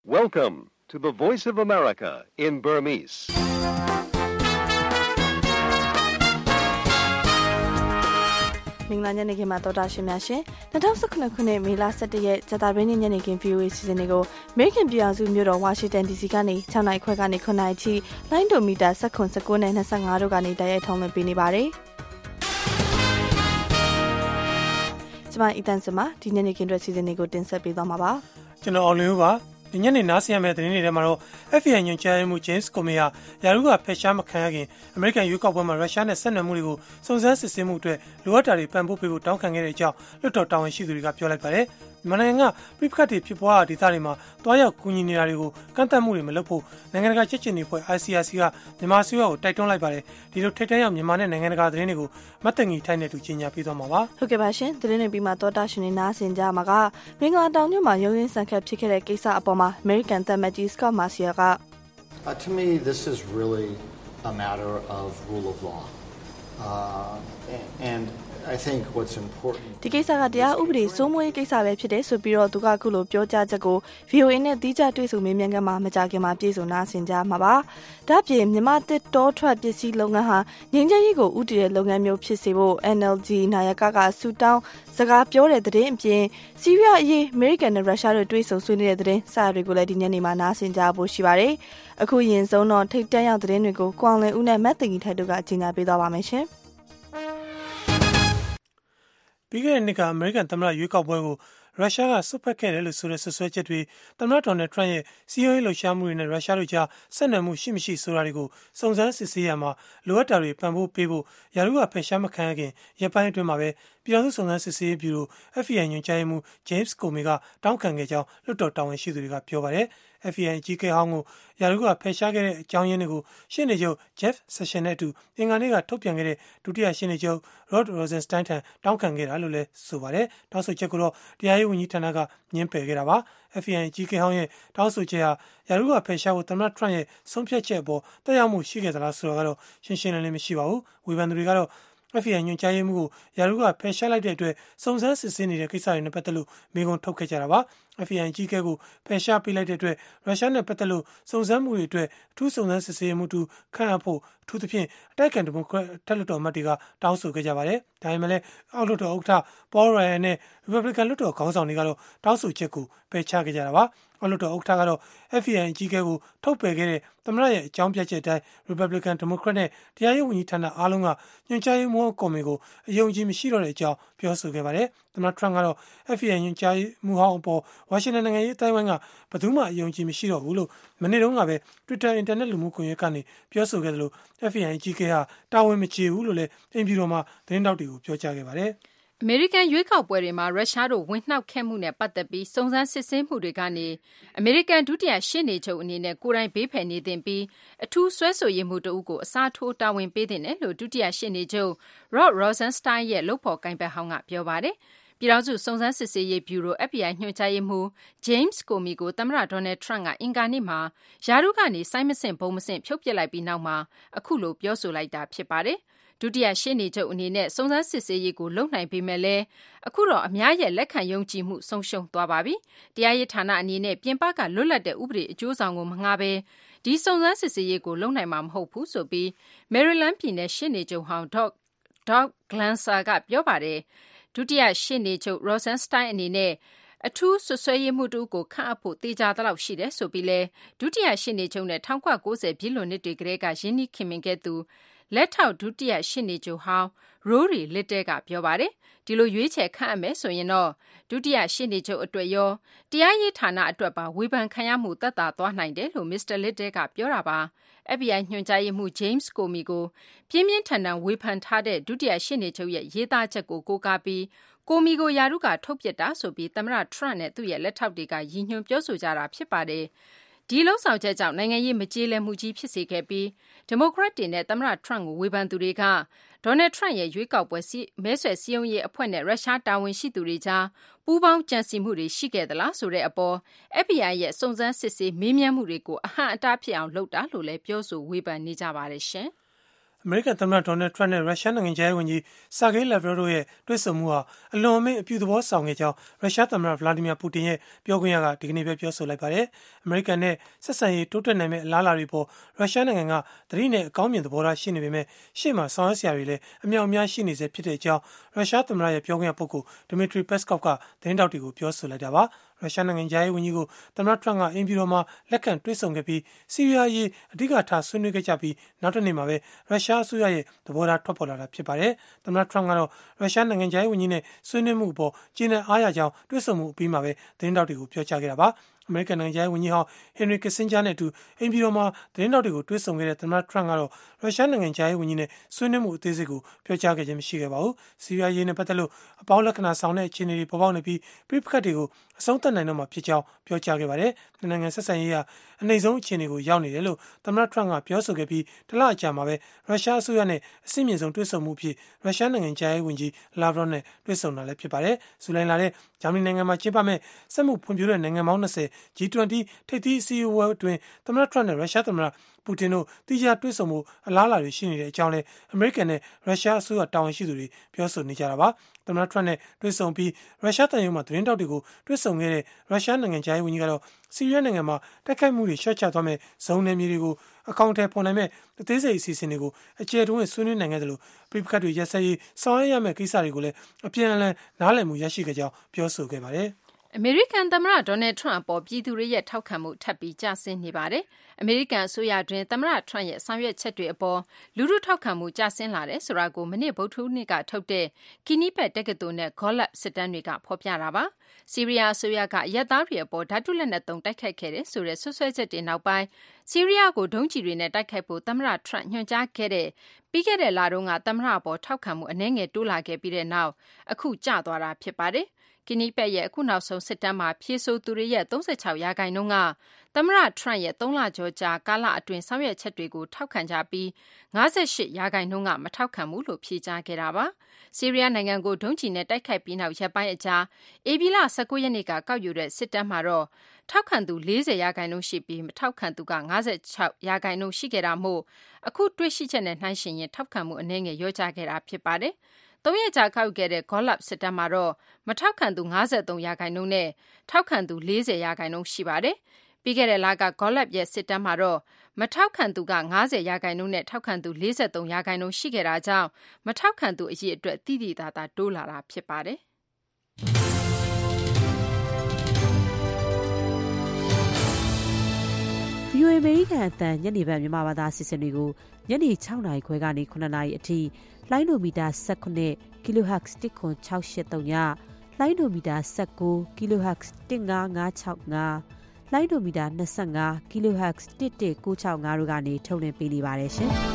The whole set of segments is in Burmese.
Welcome to the Voice of America in Burmese. ။မင်္ဂလာညနေခင်းမှာတော်တာရှင်များရှင်2019ခုနှစ်မေလ17ရက်ဇာတာပင်းညနေခင်း VOA စီစဉ်တွေကို American ပြည်ထောင်စုမြို့တော် Washington DC ကနေ6နိုင်ခွဲကနေ9နိုင်ထိလိုင်းဒိုမီတာ19နဲ့25တို့ကနေတိုက်ရိုက်ထုံးလွှင့်ပေးနေပါတယ်။ကျွန်မအီတန်စမဒီညနေခင်းအတွက်စီစဉ်တွေကိုတင်ဆက်ပေးသွားမှာပါ။ကျွန်တော်အောင်လင်းဦးပါ။ဒီညနေနားဆင်ရမယ့်သတင်းတွေထဲမှာတော့ FBI ညွှန်ကြားရေးမှူး James Comey ဟာယာရုကဖယ်ရှားမခံရခင် American ရွေးကောက်ပွဲမှာရုရှားနဲ့ဆက်နွယ်မှုတွေကိုစုံစမ်းစစ်ဆေးမှုအတွက်လိုအပ်တာတွေပံ့ပိုးပေးဖို့တောင်းခံခဲ့တဲ့အကြောင်းလွှတ်တော်တာဝန်ရှိသူတွေကပြောလိုက်ပါတယ်။မြန်မာနိုင်ငံကပြစ်ခတ်တွေဖြစ်ပွားတဲ့ဒေသတွေမှာတွားရောက်ကူညီနေတာတွေကိုကန့်သတ်မှုတွေမလုပ်ဖို့နိုင်ငံတကာချက်ချင်းတွေဖွဲ့ ICRC ကမြန်မာအစိုးရကိုတိုက်တွန်းလိုက်ပါတယ်။ဒီလိုထိပ်တန်းရောက်မြန်မာနဲ့နိုင်ငံတကာသတင်းတွေကိုမတ်တငီထိုင်းနဲ့တူကြီးညာပေးသွားမှာပါ။ဟုတ်ကဲ့ပါရှင်သတင်းတွေပြီးမှတော်တာရှင်တွေနားဆင်ကြမှာကမင်္ဂလာတောင်ညမှာရုံးရင်းဆန်ခတ်ဖြစ်ခဲ့တဲ့ကိစ္စအပေါ်မှာ American သံမတ်ကြီး Scott Marciel က To me this is really a matter of rule of law and I think what's important ဒီကိစ္စကတရားဥပဒေစိုးမိုးရေးကိစ္စပဲဖြစ်တယ်ဆိုပြီးတော့သူကအခုလိုပြောကြားချက်ကို VOA နဲ့တီးခြားတွေ့ဆုံမေးမြန်းခန်းမှာမကြခင်မှာပြည်စုံနာဆင်ကြမှာပါဒါ့ပြင်မြန်မာတစ်တောထွက်ပစ္စည်းလုပ်ငန်းဟာငြိမ်းချမ်းရေးကိုဥတည်တဲ့လုပ်ငန်းမျိုးဖြစ်စေဖို့ NLD နာယကဆူတောင်းစကားပြောတဲ့သတင်းအပြင်စီးရီးယားအရေး American နဲ့ Russia တို့တွေ့ဆုံဆွေးနွေးတဲ့သတင်းစာတွေကိုလည်းဒီညနေမှာနာဆင်ကြဖို့ရှိပါတယ်အခုရင်ဆုံးတော့ထိပ်တန်းရောက်သတင်းတွေကိုကွန်လင်ဦးနဲ့မတ်တင်ကြီးထိုက်တို့ကအကြီးညာပေးသွားပါမယ်ရှင်ပြီးခဲ့တဲ့နှစ်ကအမေရိကန်သမ္မတရွေးကောက်ပွဲကိုရုရှားကစွက်ဖက်ခဲ့တယ်လို့ဆိုတဲ့ဆွဆွဲချက်တွေသမ္မတဒေါ်နယ်ထရန့်ရဲ့စီးပွားရေးလှုပ်ရှားမှုတွေနဲ့ရုရှားတို့ကြားဆက်နွယ်မှုရှိမရှိဆိုတာတွေကိုစုံစမ်းစစ်ဆေးရမှာလိုအပ်တာတွေပံ့ပိုးပေးဖို့ယာရုကဖယ်ရှားမခံရခင်ရပ်ပိုင်းအတွင်းမှာပဲပြည်ထောင်စုစုံစမ်းစစ်ဆေးရေးဗျူရို FBI ညွှန်ကြားရေးမှူး James Comey ကတောင်းခံခဲ့ကြောင်းလွှတ်တော်တာဝန်ရှိသူတွေကပြောပါတယ်။ FBI အကြီးအကဲဟောင်းကိုယာရုကဖယ်ရှားခဲ့တဲ့အကြောင်းရင်းတွေကိုရှင်းနေချုပ် Jeff Sessions နဲ့အတူအင်္ဂါနေ့ကထုတ်ပြန်ခဲ့တဲ့ဒုတိယရှင်းနေချုပ် Rod Rosenstein ထံတောင်းခံခဲ့တာလို့လည်းဆိုပါတယ်။တောင်းဆိုချက်ကိုတော့တရားရေးဝန်ကြီးဌာနကညှင်းပယ်ခဲ့တာပါ။ FBI အကြီးအကဲဟောင်းရဲ့တောင်းဆိုချက်ဟာယာရုကဖယ်ရှားဖို့သမ္မတထရန့်ရဲ့ဆုံးဖြတ်ချက်အပေါ်တက်ရောက်မှုရှိခဲ့သလားဆိုတာကတော့ရှင်းရှင်းလင်းလင်းမရှိပါဘူး။ဝေဖန်သူတွေကတော့FBI ညွှန်ကြားရေးမှူးကိုယာရုကဖယ်ရှားလိုက်တဲ့အတွက်စုံစမ်းစစ်ဆေးနေတဲ့ကိစ္စတွေနဲ့ပတ်သက်လို့မေးခွန်းထုတ်ခဲ့ကြတာပါ။ FBI အကြီးအကဲကိုဖယ်ရှားပေးလိုက်တဲ့အတွက်ရုရှားနဲ့ပတ်သက်လို့စုံစမ်းမှုတွေအတွက်အထူးစုံစမ်းစစ်ဆေးမှုတူခန့်အပ်ဖို့အထူးသဖြင့်အတိုက်အခံဒီမိုကရက်ထက်လွှတ်တော်အမတ်တွေကတောင်းဆိုခဲ့ကြပါတယ်။ဒါပေမဲ့လည်းအောက်လွှတ်တော်ဥက္ကဋ္ဌ Paul Ryan နဲ့ Republican လွှတ်တော်ခေါင်းဆောင်တွေကတော့တောင်းဆိုချက်ကိုပယ်ချခဲ့ကြတာပါ။အောက်လွှတ်တော်ဥက္ကဋ္ဌကတော့ FBI အကြီးအကဲကိုထုတ်ပယ်ခဲ့တဲ့သမ္မတရဲ့အကြောင်းပြချက်အတိုင်း Republican Democrat နဲ့တရားရေးဝန်ကြီးဌာနအားလုံးကညွှန်ကြားရေးမှူးကော်မတီကိုအယုံကြည်မရှိတော့တဲ့အကြောင်းပြောဆိုခဲ့ပါတယ်။သမ္မတ Trump ကတော့ FBI ညွှန်ကြားရေးမှူးဟောင်းအပေါ်ဝါရှင်တန်နိုင်ငံရေးအတိုင်းအဝိုင်းကဘယ်သူမှအယုံကြည်မရှိတော့ဘူးလို့မနေ့တုန်းကပဲ Twitter အင်တာနက်လူမှုကွန်ရက်ကနေပြောဆိုခဲ့တယ်လို့ FBI အကြီးအကဲဟာတာဝန်မကျေဘူးလို့လည်းအိမ်ဖြူတော်မှာသတင်းတောက်တွေကိုပြောကြားခဲ့ပါတယ်။အမေရိကန်ရွေးကောက်ပွဲတွေမှာရုရှားတို့ဝင်နှောက်ခဲ့မှုနဲ့ပတ်သက်ပြီးစုံစမ်းစစ်ဆေးမှုတွေကနေအမေရိကန်ဒုတိယရှေ့နေချုပ်အနေနဲ့ကိုယ်တိုင်ဘေးဖယ်နေသင့်ပြီးအထူးဆွဲဆိုရေးမှုတအုပ်ကိုအစားထိုးတာဝန်ပေးသင့်တယ်လို့ဒုတိယရှေ့နေချုပ် Rod Rosenstein ရဲ့လုပ်ဖော်ကိုင်ဘက်ဟောင်းကပြောပါတယ်။ပြည်ထောင်စုစုံစမ်းစစ်ဆေးရေးဗျူရို FBI ညွှန်ကြားရေးမှူး James Comey ကိုသမ္မတ Donald Trump ကအင်္ဂါနေ့မှာယာရုကနေဆိုင်းမဆင့်ဘုံမဆင့်ဖြုတ်ပစ်လိုက်ပြီးနောက်မှာအခုလိုပြောဆိုလိုက်တာဖြစ်ပါတယ်။ဒုတိယရှေ့နေချုပ်အနေနဲ့စုံစမ်းစစ်ဆေးရေးကိုလုပ်နိုင်ပေမဲ့လည်းအခုတော့အများရဲ့လက်ခံယုံကြည်မှုဆုံးရှုံးသွားပါပြီ။တရားရေးဌာနအနေနဲ့ပြင်ပကလွတ်လပ်တဲ့ဥပဒေအကျိုးဆောင်ကိုမငှားဘဲဒီစုံစမ်းစစ်ဆေးရေးကိုလုပ်နိုင်မှာမဟုတ်ဘူးဆိုပြီး Maryland ပြည်နယ်ရှေ့နေချုပ်ဟောင်း Doug Glanzer ကပြောပါတယ်။ဒုတိယရှေ့နေချုပ် Rosenstein အနေနဲ့အထူးဆွဆွဲရေးမှုတူကိုခန့်အပ်ဖို့တေချာသလောက်ရှိတယ်ဆိုပြီးလဲဒုတိယရှေ့နေချုပ်နဲ့1990ပြည့်လွန်နှစ်တွေကတည်းကရင်းနှီးခင်မင်ခဲ့သူလက်ထောက်ဒုတိယရှေ့နေချုပ်ဟောင်း Rory Little ကပြောပါတယ်။ဒီလိုရွေးချယ်ခန့်အပ်မယ်ဆိုရင်တော့ဒုတိယရှေ့နေချုပ်အတွက်ရောတရားရေးဌာနအတွက်ပါဝေဖန်ခံရမှုသက်သာသွားနိုင်တယ်လို့ Mr. Little ကပြောတာပါ။ FBI ညွှန်ကြားရေးမှူး James Comey ကိုပြင်းပြင်းထန်ထန်ဝေဖန်ထားတဲ့ဒုတိယရှေ့နေချုပ်ရဲ့ရေးသားချက်ကိုကိုးကားပြီးComey ကိုယာရုကထုတ်ပစ်တာဆိုပြီးသမ္မတ Trump နဲ့သူ့ရဲ့လက်ထောက်တွေကရည်ညွှန်းပြောဆိုကြတာဖြစ်ပါတယ်။ဒီလှုပ်ဆောင်ချက်ကြောင့်နိုင်ငံရေးမကြေလည်မှုကြီးဖြစ်စေခဲ့ပြီးဒီမိုကရက်တွေနဲ့သမ္မတ Trump ကိုဝေဖန်သူတွေကဒေါ်နယ်ထရန့်ရဲ့ရွေးကောက်ပွဲမဲဆွယ်စည်းရုံးရေးအဖွဲ့နဲ့ရုရှားတာဝန်ရှိသူတွေကြားပူးပေါင်းကြံစည်မှုတွေရှိခဲ့သလားဆိုတဲ့အပေါ် FBI ရဲ့စုံစမ်းစစ်ဆေးမေးမြန်းမှုတွေကိုအဟန့်အတားဖြစ်အောင်လုပ်တာလို့လည်းပြောဆိုဝေဖန်နေကြပါတယ်ရှင်။အမေရိကန်သမ္မတဒေါ်နယ်ထရန့်နဲ့ရုရှားနိုင်ငံခြားရေးဝန်ကြီးဆာဂေးလက်ဗရောတို့ရဲ့တွေ့ဆုံမှုဟာအလွန်အမင်းအပြုသဘောဆောင်ခဲ့ကြောင်းရုရှားသမ္မတဗလာဒီမီယာပူတင်ရဲ့ပြောခွင့်ရကဒီကနေ့ပဲပြောဆိုလိုက်ပါတယ်။အမေရိကန်နဲ့ဆက်ဆံရေးတိုးတက်နိုင်မဲ့အလားအလာတွေပေါ်ရုရှားနိုင်ငံကသတိနဲ့အကောင်းမြင်သဘောထားရှိနေပေမဲ့ရှေ့မှာဆောင်ရွက်စရာတွေလည်းအမြောက်အများရှိနေစေဖြစ်တဲ့အကြောင်းရုရှားသမ္မတရဲ့ပြောခွင့်ရပုဂ္ဂိုလ်ဒမီထရီပက်စကော့ကသတင်းတောက်တွေကိုပြောဆိုလိုက်တာပါ။ရုရှားနိုင်ငံခြားရေးဝန်ကြီးကိုသမ္မတထရန့်ကအင်ပြည်တော်မှာလက်ခံတွေ့ဆုံခဲ့ပြီးဆီးရီးယားရေးအဓိကထားဆွေးနွေးခဲ့ကြပြီးနောက်တစ်နေ့မှာပဲရုရှားအစိုးရရဲ့သဘောထားထွက်ပေါ်လာတာဖြစ်ပါတယ်။သမ္မတထရန့်ကတော့ရုရှားနိုင်ငံခြားရေးဝန်ကြီးနဲ့ဆွေးနွေးမှုအပေါ်ကျေနပ်အားရကြောင်းတွေ့ဆုံမှုအပြီးမှာပဲသတင်းတောက်တွေကိုပြောကြားခဲ့တာပါ။အမေရိကန်နိုင်ငံခြားရေးဝန်ကြီးဟောင်းဟင်နရီကစ်ဆင်ဂျာနဲ့အတူအိမ်ပြည်တော်မှာသတင်းတောက်တွေကိုတွေ့ဆုံခဲ့တဲ့သမ္မတထရန့်ကတော့ရုရှားနိုင်ငံခြားရေးဝန်ကြီးနဲ့ဆွေးနွေးမှုအသေးစိတ်ကိုပြောကြားခဲ့ခြင်းမရှိခဲ့ပါဘူး။ဆီးရီးယားရေးနဲ့ပတ်သက်လို့အပေါင်းလက္ခဏာဆောင်တဲ့အခြေအနေတွေပေါ်ပေါက်နေပြီးပြစ်ခတ်တွေကိုအဆုံးသတ်နိုင်တော့မှာဖြစ်ကြောင်းပြောကြားခဲ့ပါတယ်။နိုင်ငံဆက်ဆံရေးဟာအနှိမ့်ဆုံးအခြေအနေကိုရောက်နေတယ်လို့သမ္မတထရန့်ကပြောဆိုခဲ့ပြီးတလအကြာမှာပဲရုရှားအစိုးရနဲ့အဆင့်မြင့်ဆုံးတွေ့ဆုံမှုဖြစ်ရုရှားနိုင်ငံခြားရေးဝန်ကြီးလာဗရော့နဲ့တွေ့ဆုံတာလည်းဖြစ်ပါတယ်။ဇူလိုင်လတဲ့ဂျာမနီနိုင်ငံမှာကျင်းပမဲ့စက်မှုဖွံ့ဖြိုးတဲ့နိုင်ငံပေါင်း20 G20 ထိပ်သီးအစည်းအဝေးအတွင်းသမ္မတထရန့်နဲ့ရုရှားသမ္မတပူတင်တို့တိကျတွေ့ဆုံမှုအလားအလာတွေရှိနေတဲ့အကြောင်းလည်းအမေရိကန်နဲ့ရုရှားအစိုးရတာဝန်ရှိသူတွေပြောဆိုနေကြတာပါ။သမ္မတထရန့်နဲ့တွေ့ဆုံပြီးရုရှားတန်ယုံမှာသတင်းတောက်တွေကိုတွေ့ဆုံခဲ့တဲ့ရုရှားနိုင်ငံခြားရေးဝန်ကြီးကတော့ဆီးရီးယားနိုင်ငံမှာတိုက်ခိုက်မှုတွေရှော့ချသွားမဲ့ဇုံနယ်မြေတွေကိုအကောင့်ထဲပေါ်နိုင်မဲ့အသေးစိတ်အစီအစဉ်တွေကိုအကျယ်တွင်းဆွေးနွေးနိုင်ခဲ့တယ်လို့ပြစ်ခတ်တွေရက်စက်ရေးဆောင်ရွက်ရမယ့်ကိစ္စတွေကိုလည်းအပြန်အလှန်နားလည်မှုရရှိခဲ့ကြောင်းပြောဆိုခဲ့ပါတယ်။အမေရိကန်သမ္မတဒေါ်နယ်ထရန့်အပေါ်ပြည်သူတွေရဲ့ထောက်ခံမှုထပ်ပြီးကျဆင်းနေပါတယ်။အမေရိကန်အစိုးရတွင်သမ္မတထရန့်ရဲ့ဆောင်ရွက်ချက်တွေအပေါ်လူထုထောက်ခံမှုကျဆင်းလာတယ်ဆိုတာကိုမနေ့ဗုဒ္ဓဟူးနေ့ကထုတ်တဲ့ကီနီဘက်တက္ကသိုလ်နဲ့ Gallup စစ်တမ်းတွေကဖော်ပြတာပါ။ဆီးရီးယားအစိုးရကအရပ်သားတွေအပေါ်ဓာတုလက်နက်သုံးတိုက်ခိုက်ခဲ့တဲ့ဆိုတဲ့ဆွဆွဲချက်တွေနောက်ပိုင်းဆီးရီးယားကိုဒုံးကျည်တွေနဲ့တိုက်ခိုက်ဖို့သမ္မတထရန့်ညွှန်ကြားခဲ့တဲ့ပြီးခဲ့တဲ့လတုန်းကသမ္မတအပေါ်ထောက်ခံမှုအနည်းငယ်တိုးလာခဲ့ပြီးတဲ့နောက်အခုကျသွားတာဖြစ်ပါတယ်။ကီနီဘက်ရဲ့အခုနောက်ဆုံးစစ်တမ်းမှာဖြေဆိုသူတွေရဲ့36% ကသမ္မတထရန့်ရဲ့3 လကျော်ကြာကာလအတွင်းဆောင်ရွက်ချက်တွေကိုထောက်ခံကြပြီး58%ကမထောက်ခံဘူးလို့ဖြေကြားခဲ့တာပါ။ဆီးရီးယားနိုင်ငံကိုဒုံးကျည်နဲ့တိုက်ခိုက်ပြီးနောက်ရက်ပိုင်းအကြာဧပြီလ19 ရက်နေ့ကကောက်ယူတဲ့စစ်တမ်းမှာတော့ထောက်ခံသူ40%ရှိပြီးမထောက်ခံသူက56%ရှိခဲ့တာမို့အခုတွေ့ရှိချက်နဲ့နှိုင်းယှဉ်ရင်ထောက်ခံမှုအနည်းငယ်လျော့ကျခဲ့တာဖြစ်ပါတယ်။3 ရက်ကြာကောက်ခဲ့တဲ့ Gallup စစ်တမ်းမှာတော့မထောက်ခံသူ53%နဲ့ထောက်ခံသူ40%ရှိပါတယ်။ပြီးခဲ့တဲ့လက Gallup ရဲ့စစ်တမ်းမှာတော့မထောက်ခံသူက50%နဲ့ထောက်ခံသူ43%ရှိခဲ့တာကြောင့်မထောက်ခံသူအရေအတွက်သိသိသာသာတိုးလာတာဖြစ်ပါတယ်။ VOA အမေရိကန်အသံညနေပိုင်းမြန်မာဘာသာအစီအစဉ်တွေကိုညနေ6နာရီခွဲကနေ9နာရီအထိလိုင်းဒိုမီတာ19 kHz 10683ညလိုင်းဒိုမီတာ19 kHz 15565လိုင်းဒိုမီတာ25 kHz 11965တို့ကနေထုတ်လွှင့်ပေးနေပါတယ်ရှင်။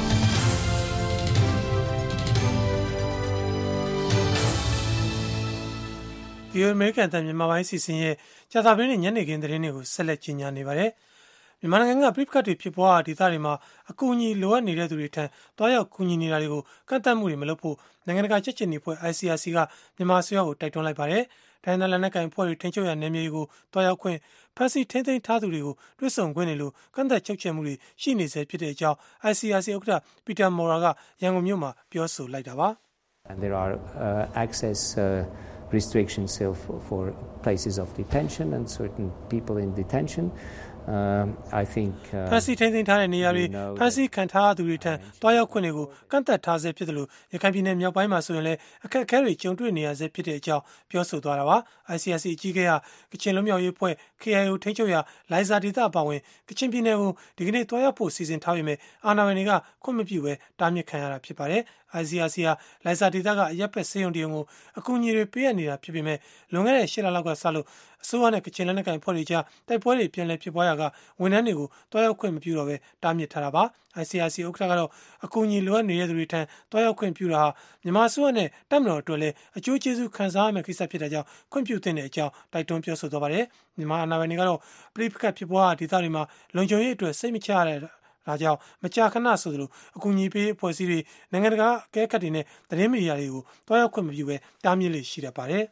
VOA အမေရိကန်အသံမြန်မာပိုင်းအစီအစဉ်ရဲ့ကြာသပတေးနေ့ညနေခင်းသတင်းတွေကိုဆက်လက်ကြီးညာနေပါတယ်။မြန်မာနိုင်ငံကပြစ်ခတ်တွေဖြစ်ပွားရာဒေသတွေမှာအကူအညီလိုအပ်နေတဲ့သူတွေထံတွားရောက်ကူညီနေတာတွေကိုကန့်သတ်မှုတွေမလုပ်ဖို့နိုင်ငံတကာကြက်ချင်နေဖွဲ့ ICRC ကမြန်မာအစိုးရကိုတိုက်တွန်းလိုက်ပါတယ်။ဒိုင်းနယ်လက်နက်ကိုင်ဖွဲ့တွေထိန်းချုပ်ရာနယ်မြေတွေကိုတွားရောက်ခွင့်ဖမ်းဆီးထိန်းသိမ်းထားသူတွေကိုတွေ့ဆုံခွင့်တွေလိုကန့်သတ်ချုပ်ချယ်မှုတွေရှိနေစေဖြစ်တဲ့အကြောင်း ICRC ဥက္ကဋ္ဌပီတာမော်ရာကရန်ကုန်မြို့မှာပြောဆိုလိုက်တာပါ။ And there are access restrictions for places of detention and certain people in detention. I think ဖမ်းဆီးထိန်းသိမ်းထားတဲ့နေရာတွေဖမ်းဆီးခံထားသူတွေထံတွားရောက်ခွင့်တွေကိုကန့်သတ်ထားဆဲဖြစ်တယ်လို့ရခိုင်ပြည်နယ်မြောက်ပိုင်းမှာဆိုရင်လည်းအခက်အခဲတွေကြုံတွေ့နေရဆဲဖြစ်တဲ့အကြောင်းပြောဆိုသွားတာပါ။ ICRC အကြီးအကဲဟာကချင်လွတ်မြောက်ရေးအဖွဲ့ KIO ထိန်းချုပ်ရာလိုင်ဇာဒေသအပါအဝင်ကချင်ပြည်နယ်ကိုဒီကနေ့တွားရောက်ဖို့စီစဉ်ထားပေမဲ့အာဏာပိုင်တွေကခွင့်မပြုဘဲတားမြစ်ခံရတာဖြစ်ပါတယ်။ ICRC ဟာလိုင်ဇာဒေသကအရပ်ဘက်စေယုံတရုံကိုအကူအညီတွေပေးအပ်နေတာဖြစ်ပေမဲ့လွန်ခဲ့တဲ့8 လလောက်ကစလို့အစိုးရနဲ့ကချင်လက်နက်ကိုင်အဖွဲ့တွေကြားတိုက်ပွဲတွေပြန်လည်ဖြစ်ပွားရာကဝန်ထမ်းတွေကိုတွားရောက်ခွင့်မပြုတော့ဘဲတားမြစ်ထားတာပါ။ ICRC ဥက္ကဋ္ဌကတော့အကူအညီလိုအပ်နေတဲ့သူတွေထံတွားရောက်ခွင့်ပြုတာဟာမြန်မာအစိုးရနဲ့တပ်မတော်အတွက်လည်းအကျိုးကျေးဇူးခံစားရမယ့်ကိစ္စဖြစ်တဲ့ကြောင့်ခွင့်ပြုသင့်တဲ့အကြောင်းတိုက်တွန်းပြောဆိုသွားပါတယ်။မြန်မာအာဏာပိုင်တွေကတော့ပဋိပက္ခဖြစ်ပွားရာဒေသတွေမှာလုံခြုံရေးအတွက်စိတ်မချရတဲ့ဒါကြောင့်မကြာခဏဆိုသလိုအကူအညီပေးအဖွဲ့အစည်းတွေနိုင်ငံတကာအကဲခတ်တွေနဲ့သတင်းမီဒီယာတွေကိုတွားရောက်ခွင့်မပြုဘဲတားမြစ်လေရှိတတ်ပါတယ်။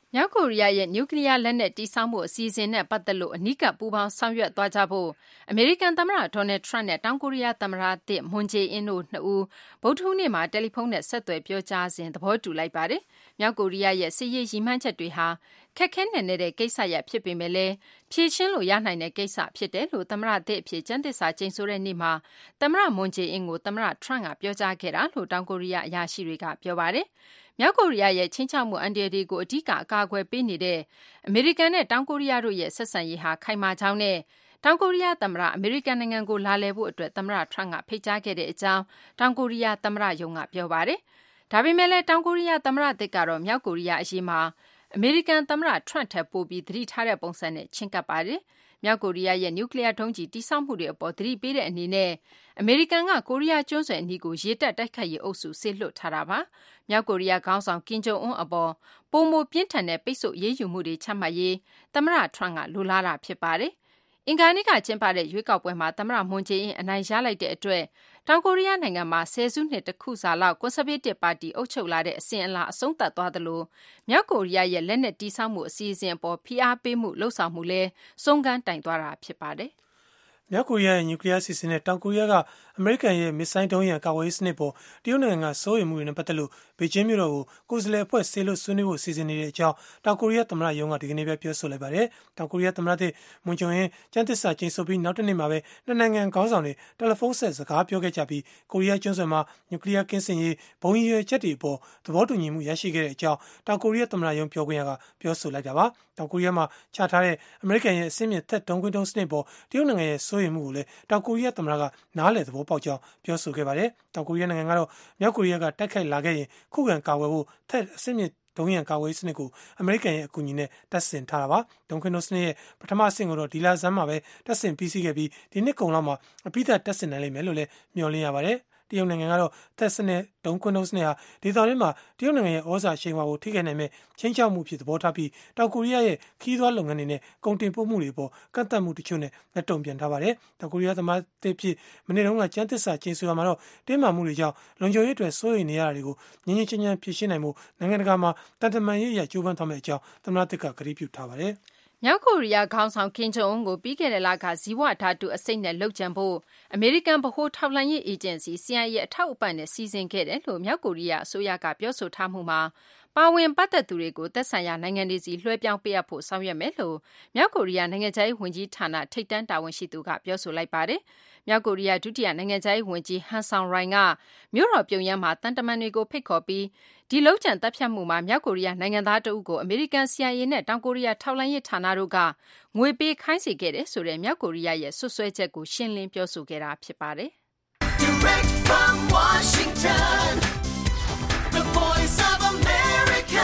မြောက်ကိုရီးယားရဲ့နျူကလ িয়ার လက်နက်တည်ဆောက်မှုအစီအစဉ်နဲ့ပတ်သက်လို့အနီးကပ်ပူးပေါင်းဆောင်ရွက်သွားကြဖို့အမေရိကန်သမ္မတဒေါ်နယ်ထရန့်နဲ့တောင်ကိုရီးယားသမ္မတသစ်မွန်ဂျေအင်းတို့နှစ်ဦးဗုဒ္ဓဟူးနေ့မှာတယ်လီဖုန်းနဲ့ဆက်သွယ်ပြောကြားစဉ်သဘောတူလိုက်ပါတယ်။မြောက်ကိုရီးယားရဲ့စစ်ရေးရည်မှန်းချက်တွေဟာခက်ခဲတဲ့ကိစ္စရပ်ဖြစ်ပေမဲ့လည်းဖြည့်ရှင်းလို့ရနိုင်တဲ့ကိစ္စဖြစ်တယ်လို့သမ္မတသစ်အဖြစ်ကျမ်းသစ္စာကျိန်ဆိုတဲ့နေ့မှာသမ္မတမွန်ဂျေအင်းကိုသမ္မတထရန့်ကပြောကြားခဲ့တာလို့တောင်ကိုရီးယားအရာရှိတွေကပြောပါတယ်။မြောက်ကိုရီးယားရဲ့ချင်းချောက်မှုအန်ဒီရီကိုအဓိကအကာအကွယ်ပေးနေတဲ့အမေရိကန်နဲ့တောင်ကိုရီးယားတို့ရဲ့ဆက်ဆံရေးဟာခိုင်မာကြောင်းနဲ့တောင်ကိုရီးယားသမ္မတအမေရိကန်နိုင်ငံကိုလာလည်ဖို့အတွက်သမ္မတထရန့်ကဖိတ်ကြားခဲ့တဲ့အကြောင်းတောင်ကိုရီးယားသမ္မတရုံးကပြောပါတယ်။ဒါပေမဲ့လည်းတောင်ကိုရီးယားသမ္မတသစ်ကတော့မြောက်ကိုရီးယားအရေးမှာအမေရိကန်သမ္မတထရန့်ထက်ပိုပြီးသတိထားတဲ့ပုံစံနဲ့ချဉ်းကပ်ပါတယ်။မြောက်ကိုရီးယားရဲ့နျူကလ িয়ার ဒုံးကျည်တိစောက်မှုတွေအပေါ်သတိပေးတဲ့အနေနဲ့အမေရိကန်ကကိုရီးယားကျွန်းဆွယ်အနီးကိုရေတပ်တိုက်ခိုက်ရေးအုပ်စုဆေးလွှတ်ထားတာပါ။မြောက်ကိုရီးယားခေါင်းဆောင်ကင်ဂျုံအွန်းအပေါ်ပိုမိုပြင်းထန်တဲ့ပိတ်ဆို့ရေးယူမှုတွေချမှတ်ရေးသမ္မတထရန့်ကလိုလားတာဖြစ်ပါတယ်။အင်္ဂါနေ့ကကျင်းပတဲ့ရွေးကောက်ပွဲမှာသမ္မတမွန်ဂျေအင်းအနိုင်ရလိုက်တဲ့အတွက်တောင်ကိုရီးယားနိုင်ငံမှာဆယ်စုနှစ်တခုစာလောက်ကွန်ဆာဗေးတစ်ပါတီအုပ်ချုပ်လာတဲ့အစဉ်အလာအဆုံးသတ်သွားသလိုမြောက်ကိုရီးယားရဲ့လက်နက်တည်ဆောက်မှုအစီအစဉ်အပေါ်ဖိအားပေးမှုလှုံ့ဆော်မှုလဲစုံကန်းတိုင်သွားတာဖြစ်ပါတယ်။မြောက်ကိုရီးယားရဲ့နျူကလ িয়ার စီစဉ်တဲ့တောင်ကိုရီးယားကအမေရိကန်ရဲ့မစ်ဆိုင်းဒုံးရန်ကာကွယ်ရေးစနစ်ပေါ်တရုတ်နိုင်ငံကစိုးရိမ်မှုတွေနဲ့ပတ်သက်လို့ဘေကျင်းမြို့တော်ကိုကိုယ်စားလှယ်အဖွဲ့ဆေးလို့ဆွေးနွေးဖို့စီစဉ်နေတဲ့အကြောင်းတောင်ကိုရီးယားသမ္မတရုံးကဒီကနေ့ပဲပြောဆိုလိုက်ပါတယ်။တောင်ကိုရီးယားသမ္မတသစ်မွန်ဂျုံအင်းကျန်းသစ္စာကျိန်ဆိုပြီးနောက်တစ်နေ့မှာပဲနှစ်နိုင်ငံခေါင်းဆောင်တွေတယ်လီဖုန်းဆက်စကားပြောခဲ့ကြပြီးကိုရီးယားကျွန်းဆွယ်မှာနျူကလ িয়ার ကင်းစင်ရေးဘုံရည်ရွယ်ချက်တွေအပေါ်သဘောတူညီမှုရရှိခဲ့တဲ့အကြောင်းတောင်ကိုရီးယားသမ္မတရုံးပြောခွင့်ရကပြောဆိုလိုက်တာပါ။တောင်ကိုရီးယားမှာချထားတဲ့အမေရိကန်ရဲ့အစင်းမြင့်သက်ဒုံးခွင်းဒုံးစနစ်ပေါ်တရုတ်နိုင်ငံရဲ့စိုးရိမ်မှုကိုလည်းတောင်ကိုရီးယားသမ္မတကနားလည်သဘောပေါက်ကြောင်းပြောဆိုခဲ့ပါတယ်။တောင်ကိုရီးယားနိုင်ငံကတော့မြောက်ကိုရီးယားကတိုက်ခိုက်လာခဲ့ရင်ခုခံကာကွယ်ဖို့သက်အစင်းမြင့်ဒုံးရန်ကာကွယ်ရေးစနစ်ကိုအမေရိကန်ရဲ့အကူအညီနဲ့တပ်ဆင်ထားတာပါ။ဒုံးခွင်းဒုံးစနစ်ရဲ့ပထမအဆင့်ကိုတော့ဒီလဆန်းမှာပဲတပ်ဆင်ပြီးစီးခဲ့ပြီးဒီနှစ်ကုန်လောက်မှာအပိသက်တပ်ဆင်နိုင်လိမ့်မယ်လို့လည်းမျှော်လင့်ရပါတယ်။တရုတ်နိုင်ငံကတော့သက်စနစ်ဒုံးခွင်းဒုံးစနစ်ဟာဒေသတွင်းမှာတရုတ်နိုင်ငံရဲ့ဩဇာရှိန်ဝါကိုထိခိုက်နိုင်မဲ့ချင်းချောက်မှုဖြစ်သဘောထားပြီးတောင်ကိုရီးယားရဲ့ခီးသွွားလုပ်ငန်းတွေနဲ့ကုန်တင်ပို့မှုတွေပေါ်ကန့်သတ်မှုတချို့နဲ့လက်တုံ့ပြန်ထားပါတယ်။တောင်ကိုရီးယားသမ္မတသစ်ဖြစ်မနေ့တုန်းကကျန်းသစ္စာကျိန်ဆိုရမှာတော့တင်းမာမှုတွေကြောင့်လုံခြုံရေးအတွက်စိုးရိမ်နေရတာတွေကိုငြင်းငြင်းချမ်းချမ်းဖြေရှင်းနိုင်မှုနိုင်ငံတကာမှာတန်တမာရေးအရကြိုးပမ်းသွားမယ့်အကြောင်းသမ္မတသစ်ကကြေညာပြုထားပါတယ်။မြောက်ကိုရီးယားခေါင်းဆောင်ကင်ဂျုံအွန်းကိုပြီးခဲ့တဲ့လကဇီဝဓာတုအဆိပ်နဲ့လုပ်ကြံဖို့အမေရိကန်ဗဟိုထောက်လှမ်းရေးအေဂျင်စီ CIA အထောက်အပံ့နဲ့စီစဉ်ခဲ့တယ်လို့မြောက်ကိုရီးယားအစိုးရကပြောဆိုထားမှုမှာပါဝင်ပတ်သက်သူတွေကိုသက်ဆိုင်ရာနိုင်ငံတွေစီလွှဲပြောင်းပေးအပ်ဖို့ဆောင်ရွက်မယ်လို့မြောက်ကိုရီးယားနိုင်ငံခြားရေးဝန်ကြီးဌာနထိပ်တန်းတာဝန်ရှိသူကပြောဆိုလိုက်ပါတယ်။မြောက်ကိုရီးယားဒုတိယနိုင်ငံခြားရေးဝန်ကြီးဟန်ဆောင်ရိုင်ကမြို့တော်ပြုံယမ်းမှာတန်တမန်တွေကိုဖိတ်ခေါ်ပြီးဒီလုံးကျန်တပ်ဖြတ်မှုမှာမြောက်ကိုရီးယားနိုင်ငံသားတအုပ်ကိုအမေရိကန် CIA နဲ့တောင်ကိုရီးယားထောက်လှမ်းရေးဌာနတို့ကငွေပေးခိုင်းစေခဲ့တဲ့ဆိုတဲ့မြောက်ကိုရီးယားရဲ့ဆွဆွဲချက်ကိုရှင်းလင်းပြောဆိုခဲ့တာဖြစ်ပါတယ်။ Direct from Washington, the Voice of America,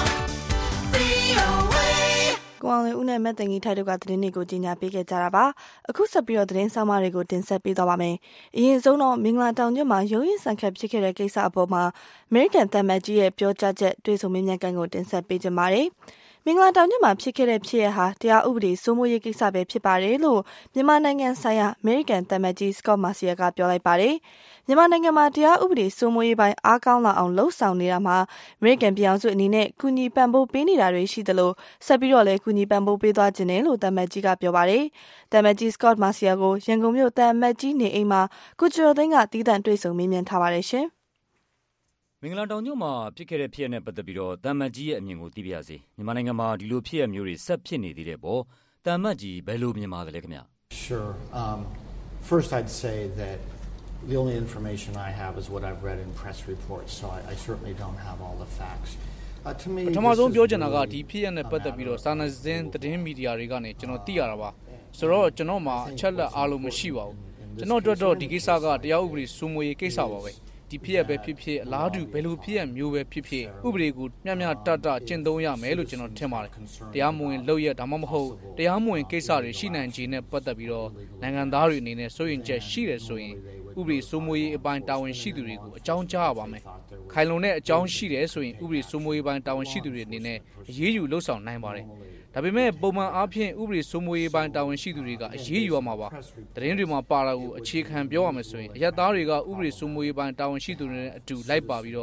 VOA ကိုအောင်လင်းဦးနဲ့မက်တင်ကြီးထိုက်တို့ကသတင်းတွေကိုကြီးညာပေးခဲ့ကြတာပါအခုဆက်ပြီးတော့သတင်းဆောင်မတွေကိုတင်ဆက်ပေးသွားပါမယ်အရင်ဆုံးတော့မင်္ဂလာတောင်ကျွန်းမှာရုံးရင်ဆန်ခတ်ဖြစ်ခဲ့တဲ့ကိစ္စအပေါ်မှာအမေရိကန်သမ္မတကြီးရဲ့ပြောကြားချက်တွေ့ဆုံမေးမြန်းခန်းကိုတင်ဆက်ပေးကြပါမယ်မင်္ဂလာတောင်ကျွန်းမှာဖြစ်ခဲ့တဲ့ဖြစ်ရပ်ဟာတရားဥပဒေစိုးမိုးရေးကိစ္စပဲဖြစ်ပါတယ်လို့မြန်မာနိုင်ငံဆိုင်ရာအမေရိကန်သမ္မတကြီး Scott Marciel ကပြောလိုက်ပါတယ်မြန်မာနိုင်ငံမှာတရားဥပဒေစိုးမိုးရေးပိုင်းအားကောင်းလာအောင်လှုံ့ဆော်နေတာမှာအမေရိကန်ပြည်အောင်စုအနေနဲ့ကူညီပံ့ပိုးပေးနေတာတွေရှိသလိုဆက်ပြီးတော့လည်းကူညီပံ့ပိုးပေးသွားခြင်းတယ်လို့သမ္မတကြီးကပြောပါတယ်သမ္မတကြီး Scott Marciel ကိုရန်ကုန်မြို့သမ္မတကြီးနေအိမ်မှာကုကျော်သိန်းကတီးသန့်တွေ့ဆုံမေးမြန်းထားပါတယ်ရှင်မင်္ဂလာတောင်ကျွန်းမှာဖြစ်ခဲ့တဲ့ဖြစ်ရပ်နဲ့ပတ်သက်ပြီးတော့တမ္မတ်ကြီးရဲ့အမြင်ကိုသိပြရစေမြန်မာနိုင်ငံမှာဒီလိုဖြစ်ရပ်မျိုးတွေဆက်ဖြစ်နေသေးတဲ့ပေါ့တမ္မတ်ကြီးဘယ်လိုမြင်ပါတယ်လဲခင်ဗျ Sure. First I'd say that the only information I have is what I've read in press reports, so I certainly don't have all the facts. To me ပထမဆုံးပြောချင်တာကဒီဖြစ်ရပ်နဲ့ပတ်သက်ပြီးတော့စာနယ်ဇင်းသတင်းမီဒီယာတွေကနေကျွန်တော်သိရတာပါဆိုတော့ကျွန်တော်မှာအချက်လက်အားလုံးမရှိပါဘူးကျွန်တော်တို့တော့ဒီကိစ္စကတရားဥပဒေစိုးမိုးရေးကိစ္စပါပဲဒီဖြစ်ရပ်ပဲဖြစ်ဖြစ်အလားတူဘယ်လိုဖြစ်ရပ်မျိုးပဲဖြစ်ဖြစ်ဥပဒေကိုမျှမျှတတကျင့်သုံးရမယ်လို့ကျွန်တော်ထင်ပါတယ်တရားမဝင်လုပ်ရဒါမှမဟုတ်တရားမဝင်ကိစ္စတွေရှိနိုင်ခြေနဲ့ပတ်သက်ပြီးတော့နိုင်ငံသားတွေအနေနဲ့စိုးရိမ်ချက်ရှိတယ်ဆိုရင်ဥပဒေစိုးမိုးရေးအပိုင်းတာဝန်ရှိသူတွေကိုအကြောင်းကြားရပါမယ်ခိုင်လုံတဲ့အကြောင်းရှိတယ်ဆိုရင်ဥပဒေစိုးမိုးရေးပိုင်းတာဝန်ရှိသူတွေအနေနဲ့အရေးယူလှုပ်ဆောင်နိုင်ပါတယ်ဒါပေမဲ့ပုံမှန်အားဖြင့်ဥပဒေစိုးမိုးရေးပိုင်းတာဝန်ရှိသူတွေကအရေးယူရမှာပါသတင်းတွေမှာပါတာကိုအခြေခံပြောရမယ်ဆိုရင်အရပ်သားတွေကဥပဒေစိုးမိုးရေးပိုင်းတာဝန်ရှိသူတွေနဲ့အတူလိုက်ပါပြီးတော့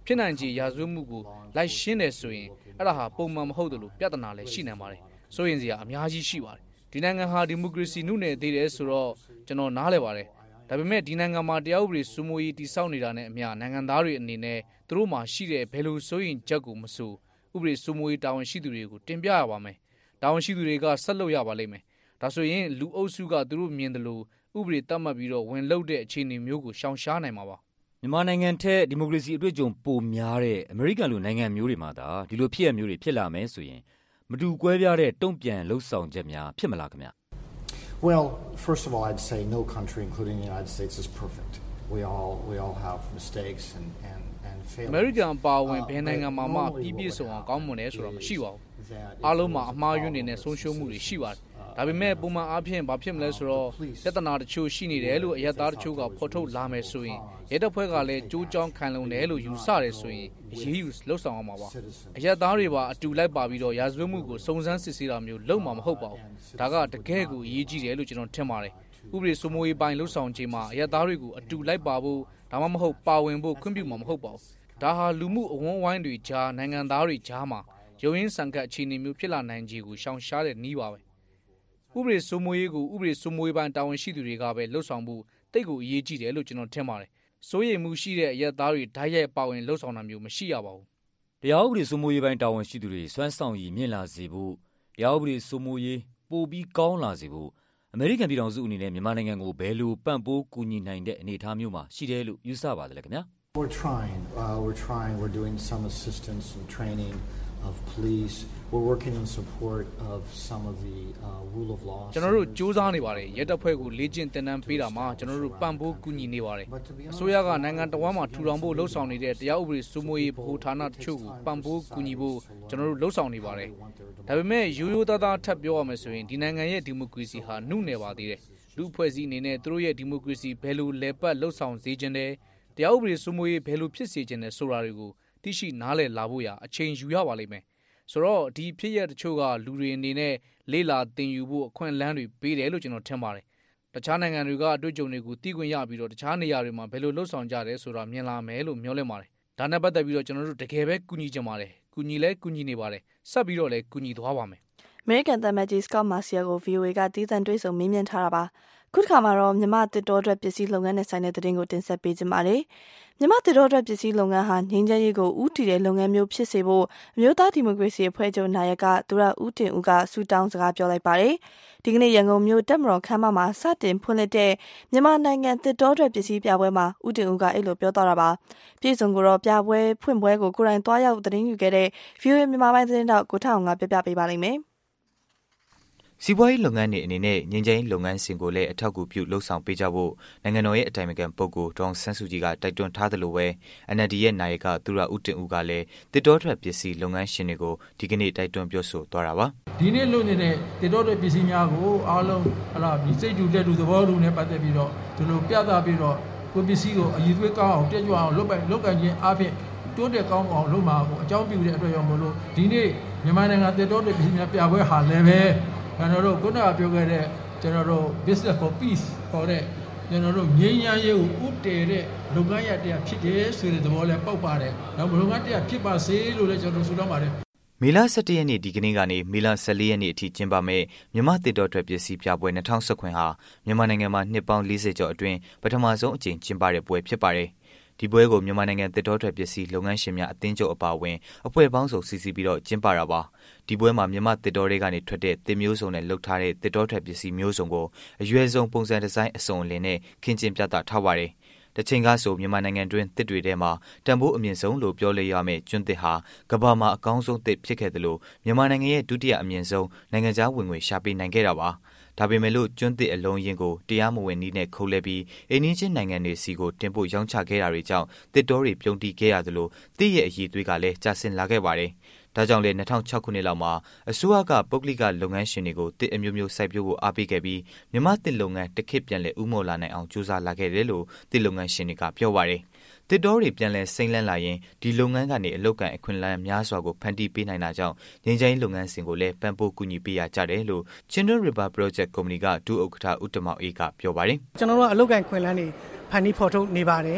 ဖြစ်နိုင်ခြေရာဇဝတ်မှုကိုလိုက်ရှင်းတယ်ဆိုရင်အဲ့ဒါဟာပုံမှန်မဟုတ်တယ်လို့ပြဿနာလည်းရှိနေပါတယ်စိုးရင်စရာအများကြီးရှိပါတယ်ဒီနိုင်ငံဟာဒီမိုကရေစီနှုတ်နယ်သေးတယ်ဆိုတော့ကျွန်တော်နားလည်ပါတယ်ဒါပေမဲ့ဒီနိုင်ငံမှာတရားဥပဒေစိုးမိုးရေးတည်ဆောက်နေတာနဲ့အမျှနိုင်ငံသားတွေအနေနဲ့သူတို့မှာရှိတဲ့ဘယ်လိုစိုးရင်ချက်ကိုမဆိုဥပဒေစိုးမိုးရေးတာဝန်ရှိသူတွေကိုတင်ပြရပါမယ်တာဝန်ရှိသူတွေကဆက်လုပ်ရပါလိမ့်မယ်ဒါဆိုရင်လူအုပ်စုကသူတို့မြင်တယ်လို့ဥပဒေတတ်မှတ်ပြီးတော့ဝင်လုပ်တဲ့အခြေအနေမျိုးကိုရှောင်ရှားနိုင်မှာပါမြန်မာနိုင်ငံထက်ဒီမိုကရေစီအတွေ့အကြုံပိုများတဲ့အမေရိကန်လိုနိုင်ငံမျိုးတွေမှာသာဒီလိုဖြစ်ရမျိုးတွေဖြစ်လာမယ်ဆိုရင်မတူကွဲပြားတဲ့တုံ့ပြန်လှုပ်ဆောင်ချက်များဖြစ်မလားခင်ဗျ Well, first of all, I'd say no country, including the United States, is perfect. We all have mistakes and failures. American ပါဝင်ဘယ်နိုင်ငံမှာမှပြည့်စုံအောင်ကောင်းမွန်တယ်ဆိုတာမရှိပါဘူး။အားလုံးမှာအမှားယွင်းတွေနဲ့ဆုံးရှုံးမှုတွေရှိပါတယ်။ဒါပေမဲ့ပုံမှန်အားဖြင့်ဘာဖြစ်မလဲဆိုတော့ပြဿနာတချို့ရှိနေတယ်လို့အရက်သားတချို့ကဖော်ထုတ်လာမယ်ဆိုရင်ရဲတပ်ဖွဲ့ကလည်းကြိုးကြောင်းခံလုံတယ်လို့ယူဆတယ်ဆိုရင်အရေးယူလှုပ်ဆောင်အောင်ပါပါ။အရက်သားတွေပါအတူလိုက်ပါပြီးတော့ရာဇဝတ်မှုကိုစုံစမ်းစစ်ဆေးတာမျိုးလုပ်မှာမဟုတ်ပါဘူး။ဒါကတကယ်ကိုအရေးကြီးတယ်လို့ကျွန်တော်ထင်ပါတယ်။ဥပဒေစိုးမိုးရေးပိုင်းလှုပ်ဆောင်ခြင်းမှာအရက်သားတွေကိုအတူလိုက်ပါဖို့ဒါမှမဟုတ်ပါဝင်ဖို့ခွင့်ပြုမှာမဟုတ်ပါဘူး။ဒါဟာလူမှုအဝန်းဝိုင်းတွေကြားနိုင်ငံသားတွေကြားမှာရုံရင်းဆန်ခတ်အခြေအနေမျိုးဖြစ်လာနိုင်ခြေကိုရှောင်ရှားတဲ့နည်းပါပဲဥပဒေစိုးမိုးရေးကိုဥပဒေစိုးမိုးရေးပိုင်းတာဝန်ရှိသူတွေကပဲလှုပ်ဆောင်မှုတိတ်ကိုအရေးကြီးတယ်လို့ကျွန်တော်ထင်ပါတယ်စိုးရိမ်မှုရှိတဲ့အရက်သားတွေဓာတ်ရိုက်ပါဝင်လှုပ်ဆောင်တာမျိုးမရှိရပါဘူးတရားဥပဒေစိုးမိုးရေးပိုင်းတာဝန်ရှိသူတွေစွမ်းဆောင်ရည်မြင့်လာစေဖို့တရားဥပဒေစိုးမိုးရေးပိုပြီးကောင်းလာစေဖို့အမေရိကန်ပြည်ထောင်စုအနေနဲ့မြန်မာနိုင်ငံကိုဘယ်လိုပံ့ပိုးကူညီနိုင်တဲ့အနေအထားမျိုးမှာရှိတယ်လို့ယူဆပါတယ်လေခင်ဗျာ We're trying. We're doing some assistance and training of police. We're working in support of some of the rule of law. ကျွန်တော်တို့စူးစမ်းနေပါတယ်ရဲတပ်ဖွဲ့ကိုလေ့ကျင့်သင်တန်းပေးတာမှာကျွန်တော်တို့ပံ့ပိုးကူညီနေပါတယ်အစိုးရကနိုင်ငံတော်ဝန်မှထူထောင်ဖို့လှုံ့ဆော်နေတဲ့တရားဥပဒေစိုးမိုးရေးဗဟိုဌာနတချို့ကိုပံ့ပိုးကူညီဖို့ကျွန်တော်တို့လှုံ့ဆော်နေပါတယ်ဒါပေမဲ့ရိုးရိုးသားသားထပ်ပြောရမယ်ဆိုရင်ဒီနိုင်ငံရဲ့ဒီမိုကရေစီဟာနှုတ်နယ်ပါသေးတယ်လူအဖွဲ့အစည်းအနေနဲ့သူတို့ရဲ့ဒီမိုကရေစီဘယ်လိုလဲပတ်လှုံ့ဆော်စေခြင်းလဲတရားဥပဒေစိုးမိုးရေးဘယ်လိုဖြစ်စေခြင်းလဲဆိုတာတွေကိုသိရှိနားလည်လာဖို့ရအချိန်ယူရပါလိမ့်မယ်ဆိုတော့ဒီဖြစ်ရတချို့ကလူတွေအနေနဲ့လေးလာသင်ယူဖို့အခွင့်အလမ်းတွေပေးတယ်လို့ကျွန်တော်ထင်ပါတယ်တခြားနိုင်ငံတွေကအတွေ့အကြုံတွေကိုသိခွင့်ရပြီးတော့တခြားနေရာတွေမှာဘယ်လိုလှုပ်ဆောင်ကြတယ်ဆိုတာမြင်လာမယ်လို့မျှော်လင့်ပါတယ်ဒါနဲ့ပတ်သက်ပြီးတော့ကျွန်တော်တို့တကယ်ပဲကူညီကြပါတယ်ကူညီနေပါတယ်ဆက်ပြီးတော့လည်းကူညီသွားပါမယ် American သမ္မတကြီး Scott Marciel ကို VOA ကတည်တံ့တွေ့ဆုံမေးမြန်းထားတာပါခုတစ်ခါမှာတော့မြန်မာတစ်တော်အတွက်ပစ္စည်းလုပ်ငန်းနဲ့ဆိုင်တဲ့သတင်းကိုတင်ဆက်ပေးကြပါမယ်မြန်မာတစ်တော်အတွက်ပစ္စည်းလုပ်ငန်းဟာငြိမ်းချမ်းရေးကိုဦးတည်တဲ့လုပ်ငန်းမျိုးဖြစ်စေဖို့အမျိုးသားဒီမိုကရေစီအဖွဲ့ချုပ်နာယကသူရဦးတင်ဦးကစူတောင်းစကားပြောလိုက်ပါတယ်ဒီကနေ့ရန်ကုန်မြို့တက်မတော်ခမ်းမမှာစတင်ဖွင့်လှစ်တဲ့မြန်မာနိုင်ငံတစ်တော်အတွက်ပစ္စည်းပြပွဲမှာဦးတင်ဦးကအဲ့လိုပြောသွားတာပါပြည်စုံကိုတော့ပြပွဲဖွင့်ပွဲကိုကိုယ်တိုင်သွားရောက်သတင်းယူခဲ့တဲ့ VOA မြန်မာပိုင်းသတင်းတောက်ကိုထောင်ကပြပြပေးပါလိမ့်မယ်စီးပွားရေးလုပ်ငန်းတွေအနေနဲ့ငြိမ်းချမ်းရေးလုပ်ငန်းစဉ်ကိုလည်းအထောက်အကူပြုလှုပ်ဆောင်ပေးကြဖို့နိုင်ငံတော်ရဲ့အတိုင်ပင်ခံပုဂ္ဂိုလ်ဒေါ်ဆန်းစုကြည်ကတိုက်တွန်းထားသလိုပဲ NLD ရဲ့နာယကသူရဦးတင်ဦးကလည်းတစ်တော်ထွက်ပစ္စည်းလုပ်ငန်းရှင်တွေကိုဒီကနေ့တိုက်တွန်းပြောဆိုသွားတာပါဒီနေ့လုပ်နေတဲ့တစ်တော်ထွက်ပစ္စည်းများကိုအားလုံးဒီစိတ်တူလက်တူသဘောတူနဲ့ပတ်သက်ပြီးတော့ဒီလိုပြသပြီးတော့ကိုပစ္စည်းကိုအည်သွေးကောင်းအောင်တက်ကြွအောင်လုပ်ကိုင်ခြင်းအပြင်တိုးတက်ကောင်းအောင်လုပ်မှာကိုအကြောင်းပြုတဲ့အတွက်ကြောင့်မို့လို့ဒီနေ့မြန်မာနိုင်ငံတစ်တော်ထွက်ပစ္စည်းများပြပွဲဟာလည်းပဲကျွန်တော်တို့ခုနကပြောခဲ့တဲ့ကျွန်တော်တို့ business for peace ခေါ်တဲ့ကျွန်တော်တို့ငြိမ်းချမ်းရေးကိုဥတည်တဲ့လုပ်ငန်းရပ်တရားဖြစ်တယ်ဆိုတဲ့သဘောလည်းပေါက်ပါတယ်။နောက်လုပ်ငန်းတရားဖြစ်ပါစေလို့လည်းကျွန်တော်ဆုတောင်းပါတယ်။မေလ17ရက်နေ့ဒီကနေ့ကနေမေလ14ရက်နေ့အထိကျင်းပမယ့်မြန်မာတစ်တော်ထွက်ပစ္စည်းပြပွဲ2019ခွင်ဟာမြန်မာနိုင်ငံမှာနှစ်ပေါင်း40ကျော်အတွင်းပထမဆုံးအကြိမ်ကျင်းပတဲ့ပွဲဖြစ်ပါတယ်။ဒီပွဲကိုမြန်မာနိုင်ငံတစ်တော်ထွက်ပစ္စည်းလုပ်ငန်းရှင်များအသင်းချုပ်အပါအဝင်အဖွဲ့ပေါင်းစုံစီစဉ်ပြီးတော့ကျင်းပတာပါဒီပွဲမှာမြန်မာတစ်တော်တွေကနေထွက်တဲ့တစ်မျိုးစုံနဲ့လုပ်ထားတဲ့တစ်တော်ထွက်ပစ္စည်းမျိုးစုံကိုအရွယ်ဆုံးပုံစံဒီဇိုင်းအစုံအလင်နဲ့ခင်းကျင်းပြသထားပါတယ်တချိန်ကဆိုမြန်မာနိုင်ငံတွင်းတစ်တွေထဲမှာတန်ဖိုးအမြင့်ဆုံးလို့ပြောလို့ရမယ့်ကျွန်းတစ်ဟာကမ္ဘာမှာအကောင်းဆုံးတစ်ဖြစ်ခဲ့တယ်လို့မြန်မာနိုင်ငံရဲ့ဒုတိယအမြင့်ဆုံးနိုင်ငံခြားဝင်ငွေရှာပေးနိုင်ခဲ့တာပါဒါပေမဲ့လို့ကျွန်းသစ်အလုံးရင်းကိုတရားမဝင်နည်းနဲ့ခုတ်လဲပြီးအိန္ဒိယနိုင်ငံတွေစီကိုတင်ပို့ရောင်းချခဲ့တာတွေကြောင့်တစ်တော်တွေပြုံးတိခဲ့ရသလိုတစ်ရဲ့အည်သွေးကလည်းကျဆင်းလာခဲ့ပါတယ်။ဒါကြောင့်လေ2006ခုနှစ်လောက်မှာအစိုးရကပုဂ္ဂလိကလုပ်ငန်းရှင်တွေကိုတစ်အမျိုးမျိုးစိုက်ပျိုးဖို့အားပေးခဲ့ပြီးမြန်မာတစ်လုပ်ငန်းတစ်ခေတ်ပြန်လည်ဥမော်လာနိုင်အောင်ကြိုးစားလာခဲ့တယ်လို့တစ်လုပ်ငန်းရှင်တွေကပြောပါတယ်။တစ်တော်တွေပြန်လည်စိမ့်လန်းလာရင်ဒီလုပ်ငန်းကနေအလုပ်ကန်အခွင့်အလမ်းများစွာကိုဖန်တီးပေးနိုင်တာကြောင့်ငြိမ်းချမ်းရေးလုပ်ငန်းစဉ်ကိုလည်းပံ့ပိုးကူညီပေးရကြတယ်လို့ Children River Project ကုမ္ပဏီကဒုဥက္ကဋ္ဌဦးတမောင်အေးကပြောပါတယ်ကျွန်တော်တို့ကအလုပ်ကန်ခွင့်လန်းတွေဖန်တီးဖော်ထုတ်နေပါတယ်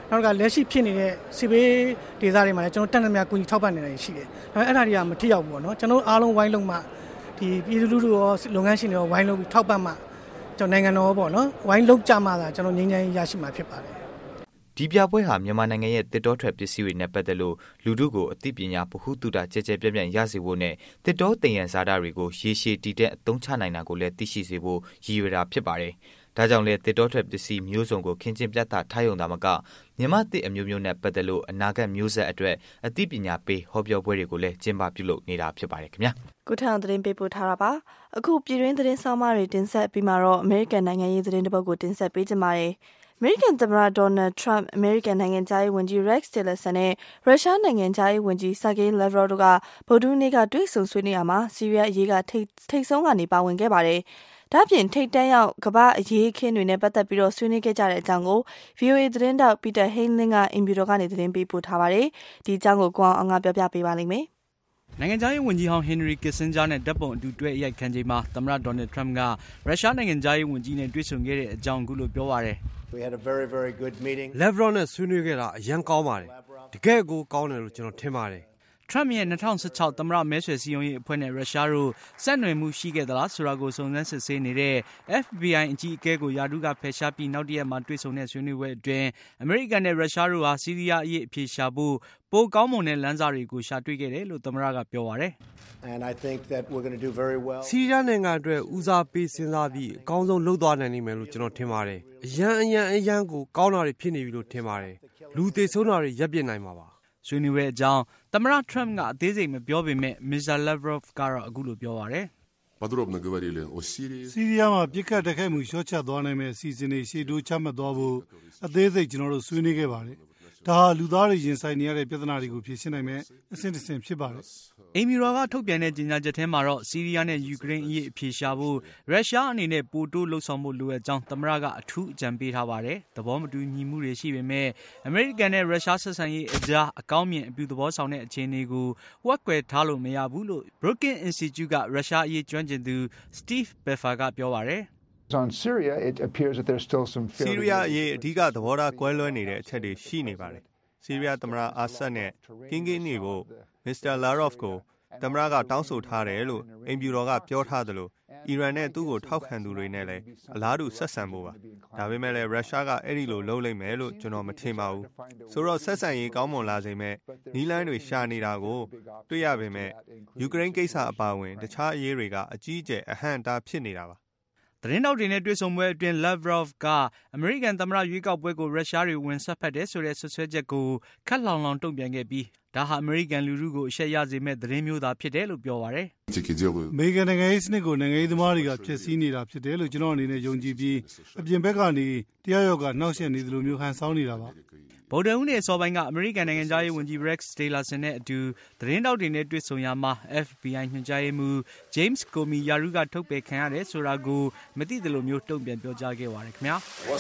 နောက်ကလက်ရှိဖြစ်နေတဲ့စစ်ဘေးဒေသတွေမှာလည်းကျွန်တော်တက်နှမြကူညီထောက်ပံ့နေတာရှိတယ်ဒါပေမဲ့အဲ့ဒါတွေကမထိရောက်ဘူးပေါ့နော်ကျွန်တော်အားလုံးဝိုင်းလုံးမှဒီပြည်သူလူထုရောလုပ်ငန်းရှင်တွေရောဝိုင်းလုံးပြီးထောက်ပံ့မှကျွန်တော်နိုင်ငံတော်ပေါ့နော်ဝိုင်းလုံးကြမှာသာကျွန်တော်ငြိမ်းချမ်းရရှိမှာဖြစ်ပါတယ်ဒီပြပွဲဟာမြန်မာနိုင်ငံရဲ့တစ်တောထွက်ပစ္စည်းတွေနဲ့ပတ်သက်လို့လူထုကိုအသိပညာဗဟုသုတကျကျပြန့်ပြန့်ရစေဖို့နဲ့တစ်တောတင်ရန်စားတာတွေကိုရေရှည်တည်တဲ့အသုံးချနိုင်တာကိုလည်းသိရှိစေဖို့ရည်ရွယ်တာဖြစ်ပါတယ်။ဒါကြောင့်လည်းတစ်တောထွက်ပစ္စည်းမျိုးစုံကိုခင်းကျင်းပြသထားရုံသာမကမြန်မာတစ်အမျိုးမျိုးနဲ့ပတ်သက်လို့အနာဂတ်မျိုးဆက်အတွက်အသိပညာပေးဟောပြောပွဲတွေကိုလည်းကျင်းပပြုလုပ်နေတာဖြစ်ပါတယ်ခင်ဗျာ။ကိုထောင်သတင်းပေးပို့ထားတာပါ။အခုပြည်တွင်းသတင်းဆောင်မတွေတင်ဆက်ပြီးမှတော့အမေရိကန်နိုင်ငံရေးသတင်းတစ်ပုဒ်ကိုတင်ဆက်ပေးကြပါမယ်။အမေရိကန်သမ္မတဒေါ်နယ်ထရမ့်အမေရိကန်နိုင်ငံသားရေးဝန်ကြီး Rex Tillerson နဲ့ရုရှားနိုင်ငံသားရေးဝန်ကြီး Sergey Lavrov တို့ကဗုဒ္ဓဟူးနေ့ကတွေ့ဆုံဆွေးနွေးရာမှာဆီးရီးယားအရေးကထိပ်ဆုံးကနေပါဝင်ခဲ့ပါတယ်။ဒါ့အပြင်ထိပ်တန်းရောက်ကမ္ဘာအရေးအခင်းတွေနဲ့ပတ်သက်ပြီးတော့ဆွေးနွေးခဲ့ကြတဲ့အကြောင်းကို VOA သတင်းတောက် Peter Hainlin ကအင်ဘီတော်ကနေသတင်းပေးပို့ထားပါတယ်။ဒီအကြောင်းကိုကိုအောင်ပြောပြပေးပါလိမ့်မယ်။နိုင်ငံသားရေးဝန်ကြီးဟောင်း Henry Kissinger နဲ့ဓာတ်ပုံအတူတွဲအရိုက်ခံချိန်မှာသမ္မတဒေါ်နယ်ထရမ့်ကရုရှားနိုင်ငံသားရေးဝန်ကြီးနဲ့တွေ့ဆုံခဲ့တဲ့အကြောင်းကိုလို့ပြောပါတယ် We had a very, very good meeting. Lavrov နဲ့ဆွေးနွေးခဲ့တာအရင်ကောင်းပါတယ်။တကယ်ကိုကောင်းတယ်လို့ကျွန်တော်ထင်ပါတယ်။ Trump ရဲ့2016သမ္မတမဲဆွယ်စည်းရုံးရေးအဖွဲ့နဲ့ရုရှားတို့ဆက်နွယ်မှုရှိခဲ့သလားဆိုတာကိုစုံစမ်းစစ်ဆေးနေတဲ့ FBI အကြီးအကဲကိုယာဒူးကဖယ်ရှားပြီးနောက်တရက်မှာတွေ့ဆုံတဲ့ဆွေးနွေးပွဲအတွင်းအမေရိကန်နဲ့ရုရှားတို့ဟာဆီးရီးယားအရေးအဖြေရှာဖို့ပိုကောင်းမွန်တဲ့လမ်းစာတွေကိုရှာတွေ့ခဲ့တယ်လို့သမ္မတကပြောပါတယ်။ And I think that we're going to do very well. ဆီးရီးယားနိုင်ငံအတွက်ဦးစားပေးစဉ်းစားပြီးအကောင်းဆုံးလုပ်သွားနိုင်လိမ့်မယ်လို့ကျွန်တော်ထင်ပါတယ်။အရန်ကိုကောင်းတာတွေဖြစ်နေပြီလို့ထင်ပါတယ်။လူသေဆုံးတာတွေရပ်ပြစ်နိုင်မှာပါ။ဆွေးနွေးပွဲအကြောင်းသမ္မတထရမ့်ကအသေးစိတ်မပြောပေမဲ့ Mr. Lavrov ကတော့အခုလိုပြောပါတယ်။ Подробно говорили о Сирии. ဆီးရီးယားမှာပြစ်ခတ်တိုက်ခိုက်မှုလျှော့ချသွားနိုင်မယ့်အစီအစဉ်တွေရှေ့တိုးချမှတ်သွားဖို့အသေးစိတ်ကျွန်တော်တို့ဆွေးနွေးခဲ့ပါတယ်။ဒါဟာလူသားတွေရင်ဆိုင်နေရတဲ့ပြဿနာတွေကိုဖြေရှင်းနိုင်မယ့်အဆင့်တစ်ဆင့်ဖြစ်ပါတယ်။အိမ်ဖြူတော်ကထုတ်ပြန်တဲ့ကြေညာချက်ထဲမှာတော့ဆီးရီးယားနဲ့ယူကရိန်းအရေးအဖြေရှာဖို့ရုရှားအနေနဲ့ပိုတိုးလှုပ်ဆောင်ဖို့လိုအပ်ကြောင်းသမ္မတကအထူးအကြံပေးထားပါတယ်။သဘောမတူညီမှုတွေရှိပေမဲ့အမေရိကန်နဲ့ရုရှားဆက်ဆံရေးအကြားအကောင်းမြင်အပြုသဘောဆောင်တဲ့အခြေအနေကိုဝက်ကွယ်ထားလို့မရဘူးလို့ Brookings Institute ကရုရှားအရေးကျွမ်းကျင်သူ Steve Beffer ကပြောပါတယ်။ On Syria, it appears that there's still some fairly... Syria အရေးအဓိကသဘောထားကွဲလွဲနေတဲ့အချက်တွေရှိနေပါတယ်။ Syria သမ္မတအာဆတ်နဲ့ကင်းနေဖို့ Mr. Lavrov ကိုသမ္မတကတောင်းဆိုထားတယ်လို့အိမ်ဖြူတော်ကပြောထားသလိုအီရန်နဲ့သူ့ကိုထောက်ခံသူတွေနဲ့လည်းအလားတူဆက်ဆံဖို့ပါ။ဒါပေမဲ့လည်းရုရှားကအဲ့ဒီလိုလုပ်လိမ့်မယ်လို့ကျွန်တော်မထင်ပါဘူး။ဆိုတော့ဆက်ဆံရေးကောင်းမွန်လာစေမဲ့နီးလန်းတွေရှာနေတာကိုတွေ့ရပေမဲ့ယူကရိန်းကိစ္စအပါအဝင်တခြားအရေးတွေကအကြီးအကျယ်အဟန့်အတားဖြစ်နေတာပါသတင်းတောက်တွေနဲ့တွေ့ဆုံပွဲအတွင်း Lavrov ကအမေရိကန်သမ္မတရွေးကောက်ပွဲကိုရုရှားတွေဝင်ဆက်ဖက်တယ်ဆိုတဲ့ဆွဆွဲချက်ကိုခက်လောင်လောင်တုံ့ပြန်ခဲ့ပြီးဒါဟာအမေရိကန်လူထုကိုအရှက်ရစေမဲ့သတင်းမျိုးသာဖြစ်တယ်လို့ပြောပါတယ်။အမေရိကန်နိုင်ငံရေးစနစ်ကိုနိုင်ငံရေးသမားတွေကဖျက်ဆီးနေတာဖြစ်တယ်လို့ကျွန်တော်အနေနဲ့ယုံကြည်ပြီးအပြင်ဘက်ကနေတရားရောက်ကနှောက်ယှက်နေသလိုမျိုးဟန်ဆောင်နေတာပါ။ဗုဒ္ဓဟူးနေ့အစောပိုင်းကအမေရိကန်နိုင်ငံသားရေးဝန်ကြီး Rex Tillerson နဲ့အတူသတင်းတောက်တွေနဲ့တွေ့ဆုံရမှာ FBI ညွှန်ကြားရေးမှူး James Comey ယာရုကထုတ်ပယ်ခံရတယ်ဆိုတာကိုမသိသလိုမျိုးတုံ့ပြန်ပြောကြားခဲ့ပါတယ်ခင်ဗျာ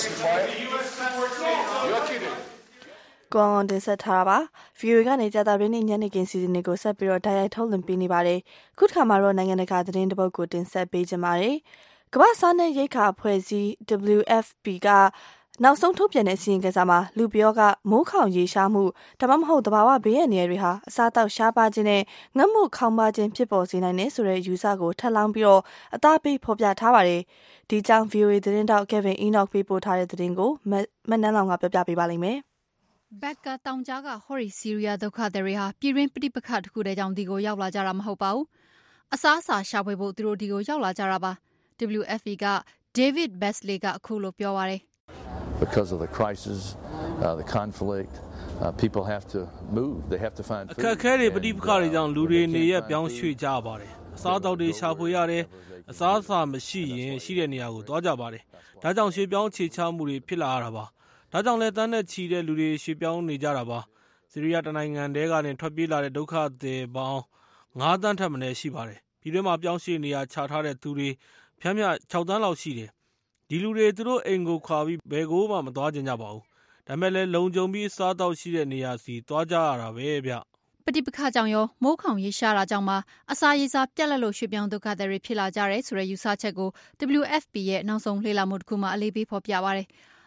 ကိုအောင်တင်ဆက်ထားတာပါ VOA ကနေကြာသပတေးနေ့ညနေခင်းစီစဉ်တွေကိုဆက်ပြီးတော့တိုက်ရိုက်ထုတ်လွှင့်ပေးနေပါတယ်ခုတစ်ခါမှာတော့နိုင်ငံတကာသတင်းတစ်ပုဒ်ကိုတင်ဆက်ပေးကြပါမယ်ကမ္ဘာ့စားနပ်ရိက္ခာအဖွဲ့အစည်း WFP ကနောက်ဆုံးထုတ်ပြန်တဲ့အစီရင်ခံစာမှာလူပြောကမိုးခေါင်ရေရှားမှုဒါမှမဟုတ်တဘာဝဘေးရန်တွေဟာအစားတောက်ရှားပါခြင်းနဲ့ငတ်မွတ်ခေါင်းပါခြင်းဖြစ်ပေါ်စေနိုင်တယ်ဆိုတဲ့ယူဆကိုထပ်လောင်းပြီးတော့အသားပေးဖော်ပြထားပါတယ်ဒီကြောင့် VOA သတင်းတောက် Kevin Enoch ပေးပို့ထားတဲ့သတင်းကိုမနန်းလောင်ကပြောပြပေးပါလိမ့်မယ်ဘက်ကတောင်ကြားကဟော်ရီဆီးရီးယားဒုက္ခသည်တွေဟာပြည်တွင်းပဋိပက္ခတစ်ခုတည်းကြောင့်ဒီကိုရောက်လာကြတာမဟုတ်ပါဘူးအစားအစာရှာဖွေဖို့သူတို့ဒီကိုရောက်လာကြတာပါ WFP က David Beasley ကအခုလိုပြောပါတယ် Because of the crisis, the conflict, people have to move. They have to find food. အခက်အခဲတွေပဋိပက္ခတွေကြောင့်လူတွေနေရပြောင်းရွှေ့ကြပါတယ်။အစားအသောက်တွေရှာဖွေရတယ်။အစားအစာမရှိရင်ရှိတဲ့နေရာကိုသွားကြပါတယ်။ဒါကြောင့်ရွှေ့ပြောင်းခြေချမှုတွေဖြစ်လာရတာပါ။ဒါကြောင့်လည်းတန်းနဲ့ချီတဲ့လူတွေရွှေ့ပြောင်းနေကြတာပါ။ဆီးရီးယားနိုင်ငံထဲကနေထွက်ပြေးလာတဲ့ဒုက္ခသည်ပေါင်း9 သန်းထက်မနည်းရှိပါတယ်။ပြည်တွင်းမှာပြောင်းရွှေ့နေရချထားတဲ့သူတွေဖြန်းဖြ6 သန်းလောက်ရှိတယ်။ဒီလူတွေသူတို့အိမ်ကိုခွာပြီးဘယ်ကိုမှမသွားကြကြပါဘူးဒါပေမဲ့လည်းလုံခြုံပြီးစားတော့ရှိတဲ့နေရာစီသွားကြရတာပဲဗျပဋိပက္ခကြောင့်ရောမိုးခေါင်ရေရှားတာကြောင့်မှာအစာရေစာပြတ်လက်လို့ရွှေ့ပြောင်းဒုက္ခသည်တွေဖြစ်လာကြတယ်ဆိုတဲ့ယူဆချက်ကို WFP ရဲ့နောက်ဆုံးလေ့လာမှုတစ်ခုမှအလေးပေးဖော်ပြပါတယ်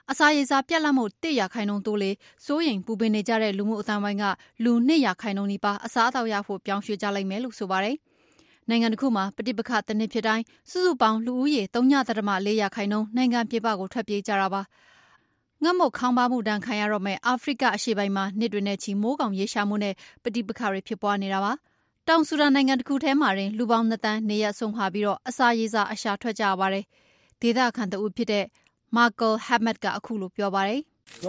အစာရေစာပြတ်လတ်မှု1%တိုးလေစိုးရိမ်ပူပင်နေကြတဲ့လူမှုအသံပိုင်းကလူ2%နီးပါးအစားအသောက်ရဖို့ပြောင်းရွှေ့ကြလိုက်မယ်လို့ဆိုပါတယ်။နိုင်ငံတစ်ခုမှာပဋိပက္ခတစ်နှစ်ဖြစ်တိုင်းစုစုပေါင်းလူဦးရေ3.4%နိုင်ငံပြည်ပကိုထွက်ပြေးကြတာပါ။ငတ်မုတ်ခေါင်းပါမှုတန်းခံရတော့မဲ့အာဖရိကအရှေ့ပိုင်းမှာနှစ်တွေနဲ့ချီမိုးကောင်ရေရှာမှုနဲ့ပဋိပက္ခတွေဖြစ်ပွားနေတာပါ။တောင်ဆူဒန်နိုင်ငံတစ်ခုထဲမှာလူပေါင်း2 သန်းနေရက်ဆုံးခါပြီးတော့အစာရေစာအရှာထွက်ကြရပါတယ်။ဒေသခံတဦးဖြစ်တဲ့မာကယ်ဟက်မတ်ကအခုလိုပြောပါတယ်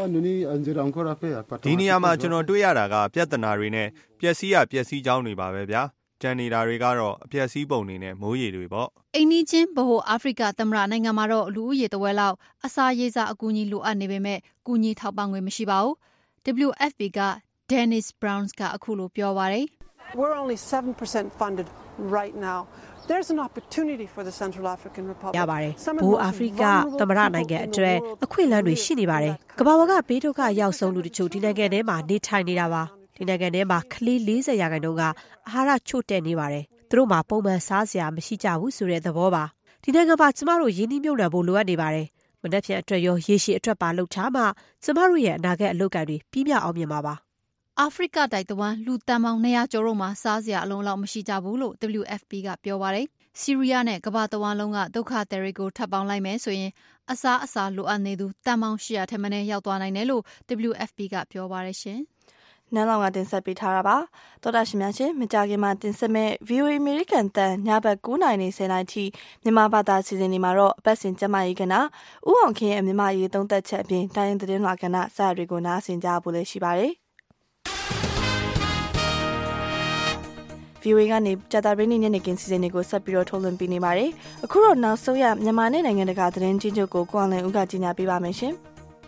ဒီနေရာမှာကျွန်တော်တွေ့ရတာကပြဿနာတွေနဲ့ပျက်စီးကြောင်းတွေပါပဲဗျာကြံနေတာတွေကတော့အပျက်စီးပုံတွေနဲ့မိုးရေတွေပေါ့အိမ်နီးချင်းဗဟိုအာဖရိကသမ္မတနိုင်ငံမှာတော့လူဦးရေတဝက်လောက်အစာရေစာအကူအညီလိုအပ်နေပေမဲ့ကူညီထောက်ပံ့ငွေမရှိပါဘူး WFP က Dennis Browns ကအခုလိုပြောပါတယ် We're only 7% funded right now There's an opportunity for the Central African Republic. ရပါတယ်။ဘူအာဖရိကသမ္မတနိုင်ငံအတွက်အခွင့်အလမ်းတွေရှိနေပါတယ်။ကမ္ဘာပေါ်ကဘေးဒုက္ခရောက်ဆုံးလူတချို့ဒီနိုင်ငံထဲမှာနေထိုင်နေတာပါ။ဒီနိုင်ငံထဲမှာကလေး40%ကအာဟာရချို့တဲ့နေပါတယ်။သူတို့မှာပုံမှန်စားစရာမရှိကြဘူးဆိုတဲ့သဘောပါ။ဒီနိုင်ငံမှာကျမတို့ရင်းနှီးမြှုပ်နှံဖို့လိုအပ်နေပါတယ်။မနက်ဖြန်အတွက်ရောရေရှည်အတွက်ပါလှုပ်ထားမှကျမတို့ရဲ့အနာဂတ်အလုပ်အကိုင်တွေပြီးမြောက်အောင်မြင်ပါပါ။အာဖရိကတိုက်တဝန်းလူတန်ပေါင်း200ကျော်တို့မှာစားစရာအလုံးလောက်မရှိကြဘူးလို့ WFP ကပြောပါတယ်။ဆီးရီးယားနဲ့ကမ္ဘာတဝန်းလုံးကဒုက္ခသည်တွေကိုထပ်ပေါင်းလိုက်မယ်ဆိုရင်အစားလိုအပ်နေသူတန်ပေါင်း800ထက်မနည်းရောက်သွားနိုင်တယ်လို့ WFP ကပြောပါတယ်ရှင်။နန်းလောင်ကတင်ဆက်ပေးထားတာပါ။သောတာရှင်များရှင်မကြခင်မှာတင်ဆက်မဲ့ VOA American တန်ညဘက်9:10နာရီထိမြန်မာဘာသာစီစဉ်နေမှာတော့အပတ်စဉ်ကျမကြီးကဏ္ဍဥအောင်ခင်ရဲ့မြန်မာရေးသုံးသက်ချက်အပြင်တိုင်းသတင်းလွှာကဏ္ဍစရတွေကိုနားဆင်ကြဖို့လည်းရှိပါတယ်။ VOA ကနေကြာတာရင်းနေညနေခင်းစီစဉ်တွေကိုဆက်ပြီးတော့ထုတ်လွှင့်ပေးနေပါတယ်။အခုတော့နောက်ဆုံးရမြန်မာနဲ့နိုင်ငံတကာသတင်းကြီးချုပ်ကိုကိုအောင်လင်ဦးကကြီးညာပေးပါမယ်ရှင်။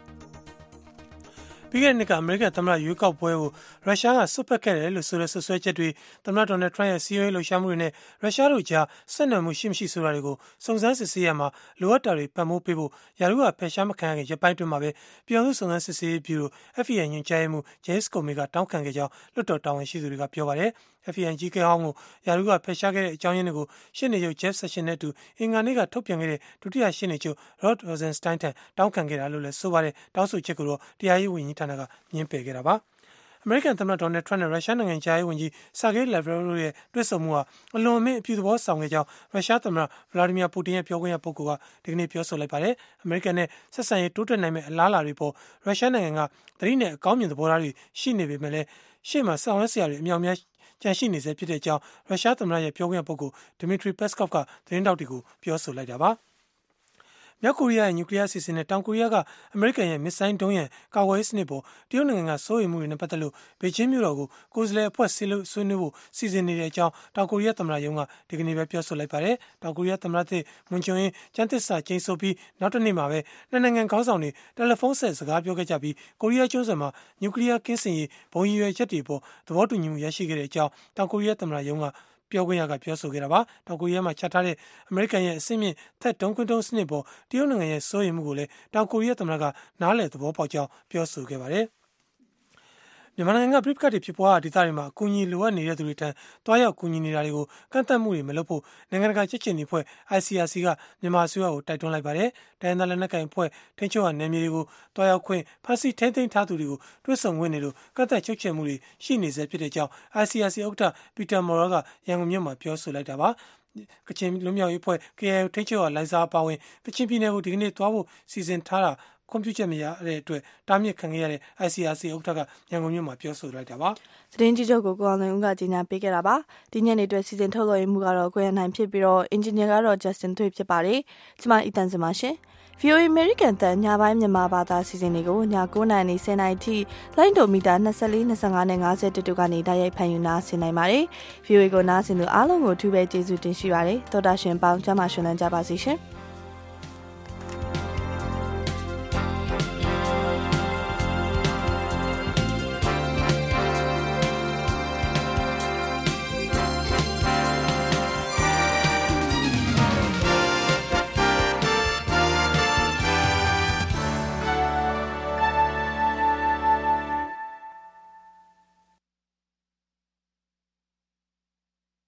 ပြီးခဲ့တဲ့နှစ်ကအမေရိကန်သမ္မတရွေးကောက်ပွဲကိုရုရှားကစွက်ဖက်ခဲ့တယ်လို့ဆိုတဲ့ဆွဆွဲချက်တွေသမ္မတဒေါ်နယ်ထရန့်ရဲ့စီးရဲလှုပ်ရှားမှုတွေနဲ့ရုရှားတို့ကြားဆက်နွယ်မှုရှိမရှိဆိုတာတွေကိုစုံစမ်းစစ်ဆေးရမှာလိုအပ်တာတွေပံ့ပိုးပေးဖို့ယာရုကဖယ်ရှားမခံရခင်ရပိုင်းတွင်မှာပဲပြည်ထောင်စုစုံစမ်းစစ်ဆေးရေးဗျူရို FBI ညွှန်ကြားရေးမှူး James Comey ကတောင်းခံခဲ့ကြောင်းလွှတ်တော်တာဝန်ရှိသူတွေကပြောပါတယ်။ FBI ကြီးကဟောင်းကိုယာရုကဖယ်ရှားခဲ့တဲ့အကြောင်းရင်းတွေကိုရှေ့နေချုပ် Jeff Sessions နဲ့အတူအင်္ဂါနေ့ကထုတ်ပြန်ခဲ့တဲ့ဒုတိယရှေ့နေချုပ် Rod Rosenstein ထံတောင်းခံခဲ့တာလို့လည်းဆိုပါတယ်။တောင်းဆိုချက်ကိုတော့တရားရေးဝန်ကြီးဌာနကညှင်းပယ်ခဲ့တာပါ။အမေရိကန်သမ္မတဒေါ်နယ်ထရန့်နဲ့ရုရှားနိုင်ငံသားရေးဝန်ကြီးဆာဂေးလက်ဗရောတို့ရဲ့တွေ့ဆုံမှုဟာအလွန်အမင်းအပြုသဘောဆောင်ခဲ့ကြောင်းရုရှားသမ္မတဗလာဒီမီယာပူတင်ရဲ့ပြောခွင့်ရပုဂ္ဂိုလ်ကဒီကနေ့ပြောဆိုလိုက်ပါတယ်။အမေရိကန်နဲ့ဆက်ဆံရေးတိုးတက်နိုင်မဲ့အလားအလာတွေပေါ်ရုရှားနိုင်ငံကသတိနဲ့အကောင်းမြင်သဘောထားတွေရှိနေပေမဲ့လည်းရှေ့မှာဆောင်ရွက်စရာတွေအများအပြားကြန့်ရှိနေစေဖြစ်တဲ့အကြောင်းရုရှားသမ္မတရဲ့ပြောခွင့်ရပုဂ္ဂိုလ်ဒီမီထရီပက်စကော့ဖ်ကသတင်းတောက်တွေကိုပြောဆိုလိုက်တာပါ။မြောက်ကိုရီးယားရဲ့နျူကလီးယားအစီအစဉ်နဲ့တောင်ကိုရီးယားကအမေရိကန်ရဲ့မစ်ဇိုင်းဒုံးရန်ကာကွယ်ရေးစနစ်ပေါ်တရုတ်နိုင်ငံကစိုးရိမ်မှုတွေနဲ့ပတ်သက်လို့ဘေကျင်းမြို့တော်ကိုကိုယ်စားလှယ်အဖွဲ့ဆွေးနွေးဖို့စီစဉ်နေတဲ့အကြောင်းတောင်ကိုရီးယားသမ္မတရုံးကဒီကနေ့ပဲပြောဆိုလိုက်ပါတယ်။တောင်ကိုရီးယားသမ္မတသစ်မွန်ဂျွန်အင်းကျန်းသစ္စာကျိန်ဆိုပြီးနောက်တစ်နေ့မှာပဲနှစ်နိုင်ငံခေါင်းဆောင်တွေတယ်လီဖုန်းဆက်စကားပြောခဲ့ကြပြီးကိုရီးယားကျွန်းဆွယ်မှာနျူကလီးယားကင်းစင်ရေးဘုံရည်ရွယ်ချက်တွေပေါ်သဘောတူညီမှုရရှိခဲ့တဲ့အကြောင်းတောင်ကိုရီးယားသမ္မတရုံးကပြောခွင့်ရကပြောဆိုခဲ့တာပါ။တောင်ကိုရီးယားမှာချထားတဲ့အမေရိကန်ရဲ့အဆင့်မြင့်ထက်ဒုံးခွင်းဒုံးစနစ်ပေါ်တရုတ်နိုင်ငံရဲ့စိုးရိမ်မှုကိုလည်းတောင်ကိုရီးယားသမ္မတကနားလည်သဘောပေါက်ကြောင်းပြောဆိုခဲ့ပါတယ်။မြန်မာနိုင်ငံကပြည်ပကဖြစ်ပွားတဲ့ဒေသတွေမှာအကူအညီလိုအပ်နေတဲ့သူတွေထံတွားရောက်ကူညီနေတာတွေကိုကန့်သတ်မှုတွေမလုပ်ဖို့နိုင်ငံတကာချစ်ချင်အဖွဲ့ ICRC ကမြန်မာအစိုးရကိုတိုက်တွန်းလိုက်ပါတယ်။တိုင်းဒေသလက်နက်ကိုင်အဖွဲ့ထိန်းချုပ်ရာနယ်မြေတွေကိုတွားရောက်ခွင့်ဖမ်းဆီးထိန်းသိမ်းထားသူတွေကိုတွေ့ဆုံခွင့်တွေလိုကန့်သတ်ချုပ်ချယ်မှုတွေရှိနေစေဖြစ်တဲ့အကြောင်း ICRC ဥက္ကဋ္ဌပီတာမော်ရာကရန်ကုန်မြို့မှာပြောဆိုလိုက်တာပါ။ကချင်လူမျိုးရေးအဖွဲ့ KIO ထိန်းချုပ်ရာလိုင်ဇာအပါဝင်ကချင်ပြည်နယ်ကိုဒီကနေ့သွားဖို့စီစဉ်ထားတာကွန်ပျူတာမရတဲ့အတွက်တားမြစ်ခံခဲ့ရတဲ့ ICRC ဥက္ကဋ္ဌကရန်ကုန်မြို့မှာပြောဆိုလိုက်တာပါ။သတင်းကြီးချုပ်ကိုအောင်လွင်ဦးကကြီးညာပေးခဲ့တာပါ။ဒီညနေအတွက်စီစဉ်ထုတ်လွှင့်မှုကတော့ကိုရန်နိုင်ဖြစ်ပြီးတော့အင်ဂျင်နီယာကတော့ Justin သွေးဖြစ်ပါတယ်။ကျွန်မအီတန်စင်ပါရှင်။ VOA American တန်ညပိုင်းမြန်မာဘာသာစီစဉ်တွေကိုည9:10နာရီထိလိုင်းဒိုမီတာ24 25နဲ့50တူကနေတိုက်ရိုက်ဖန်ယူနာဆင်နိုင်ပါတယ်။ VOA ကိုနားဆင်သူအားလုံးကိုထူးပဲကျေးဇူးတင်ရှိပါတယ်။သောတာရှင်ပေါင်းကျမရှင်လန်းကြပါစေရှင်။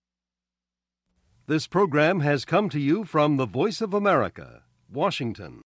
This program has come to you from the Voice of America, Washington.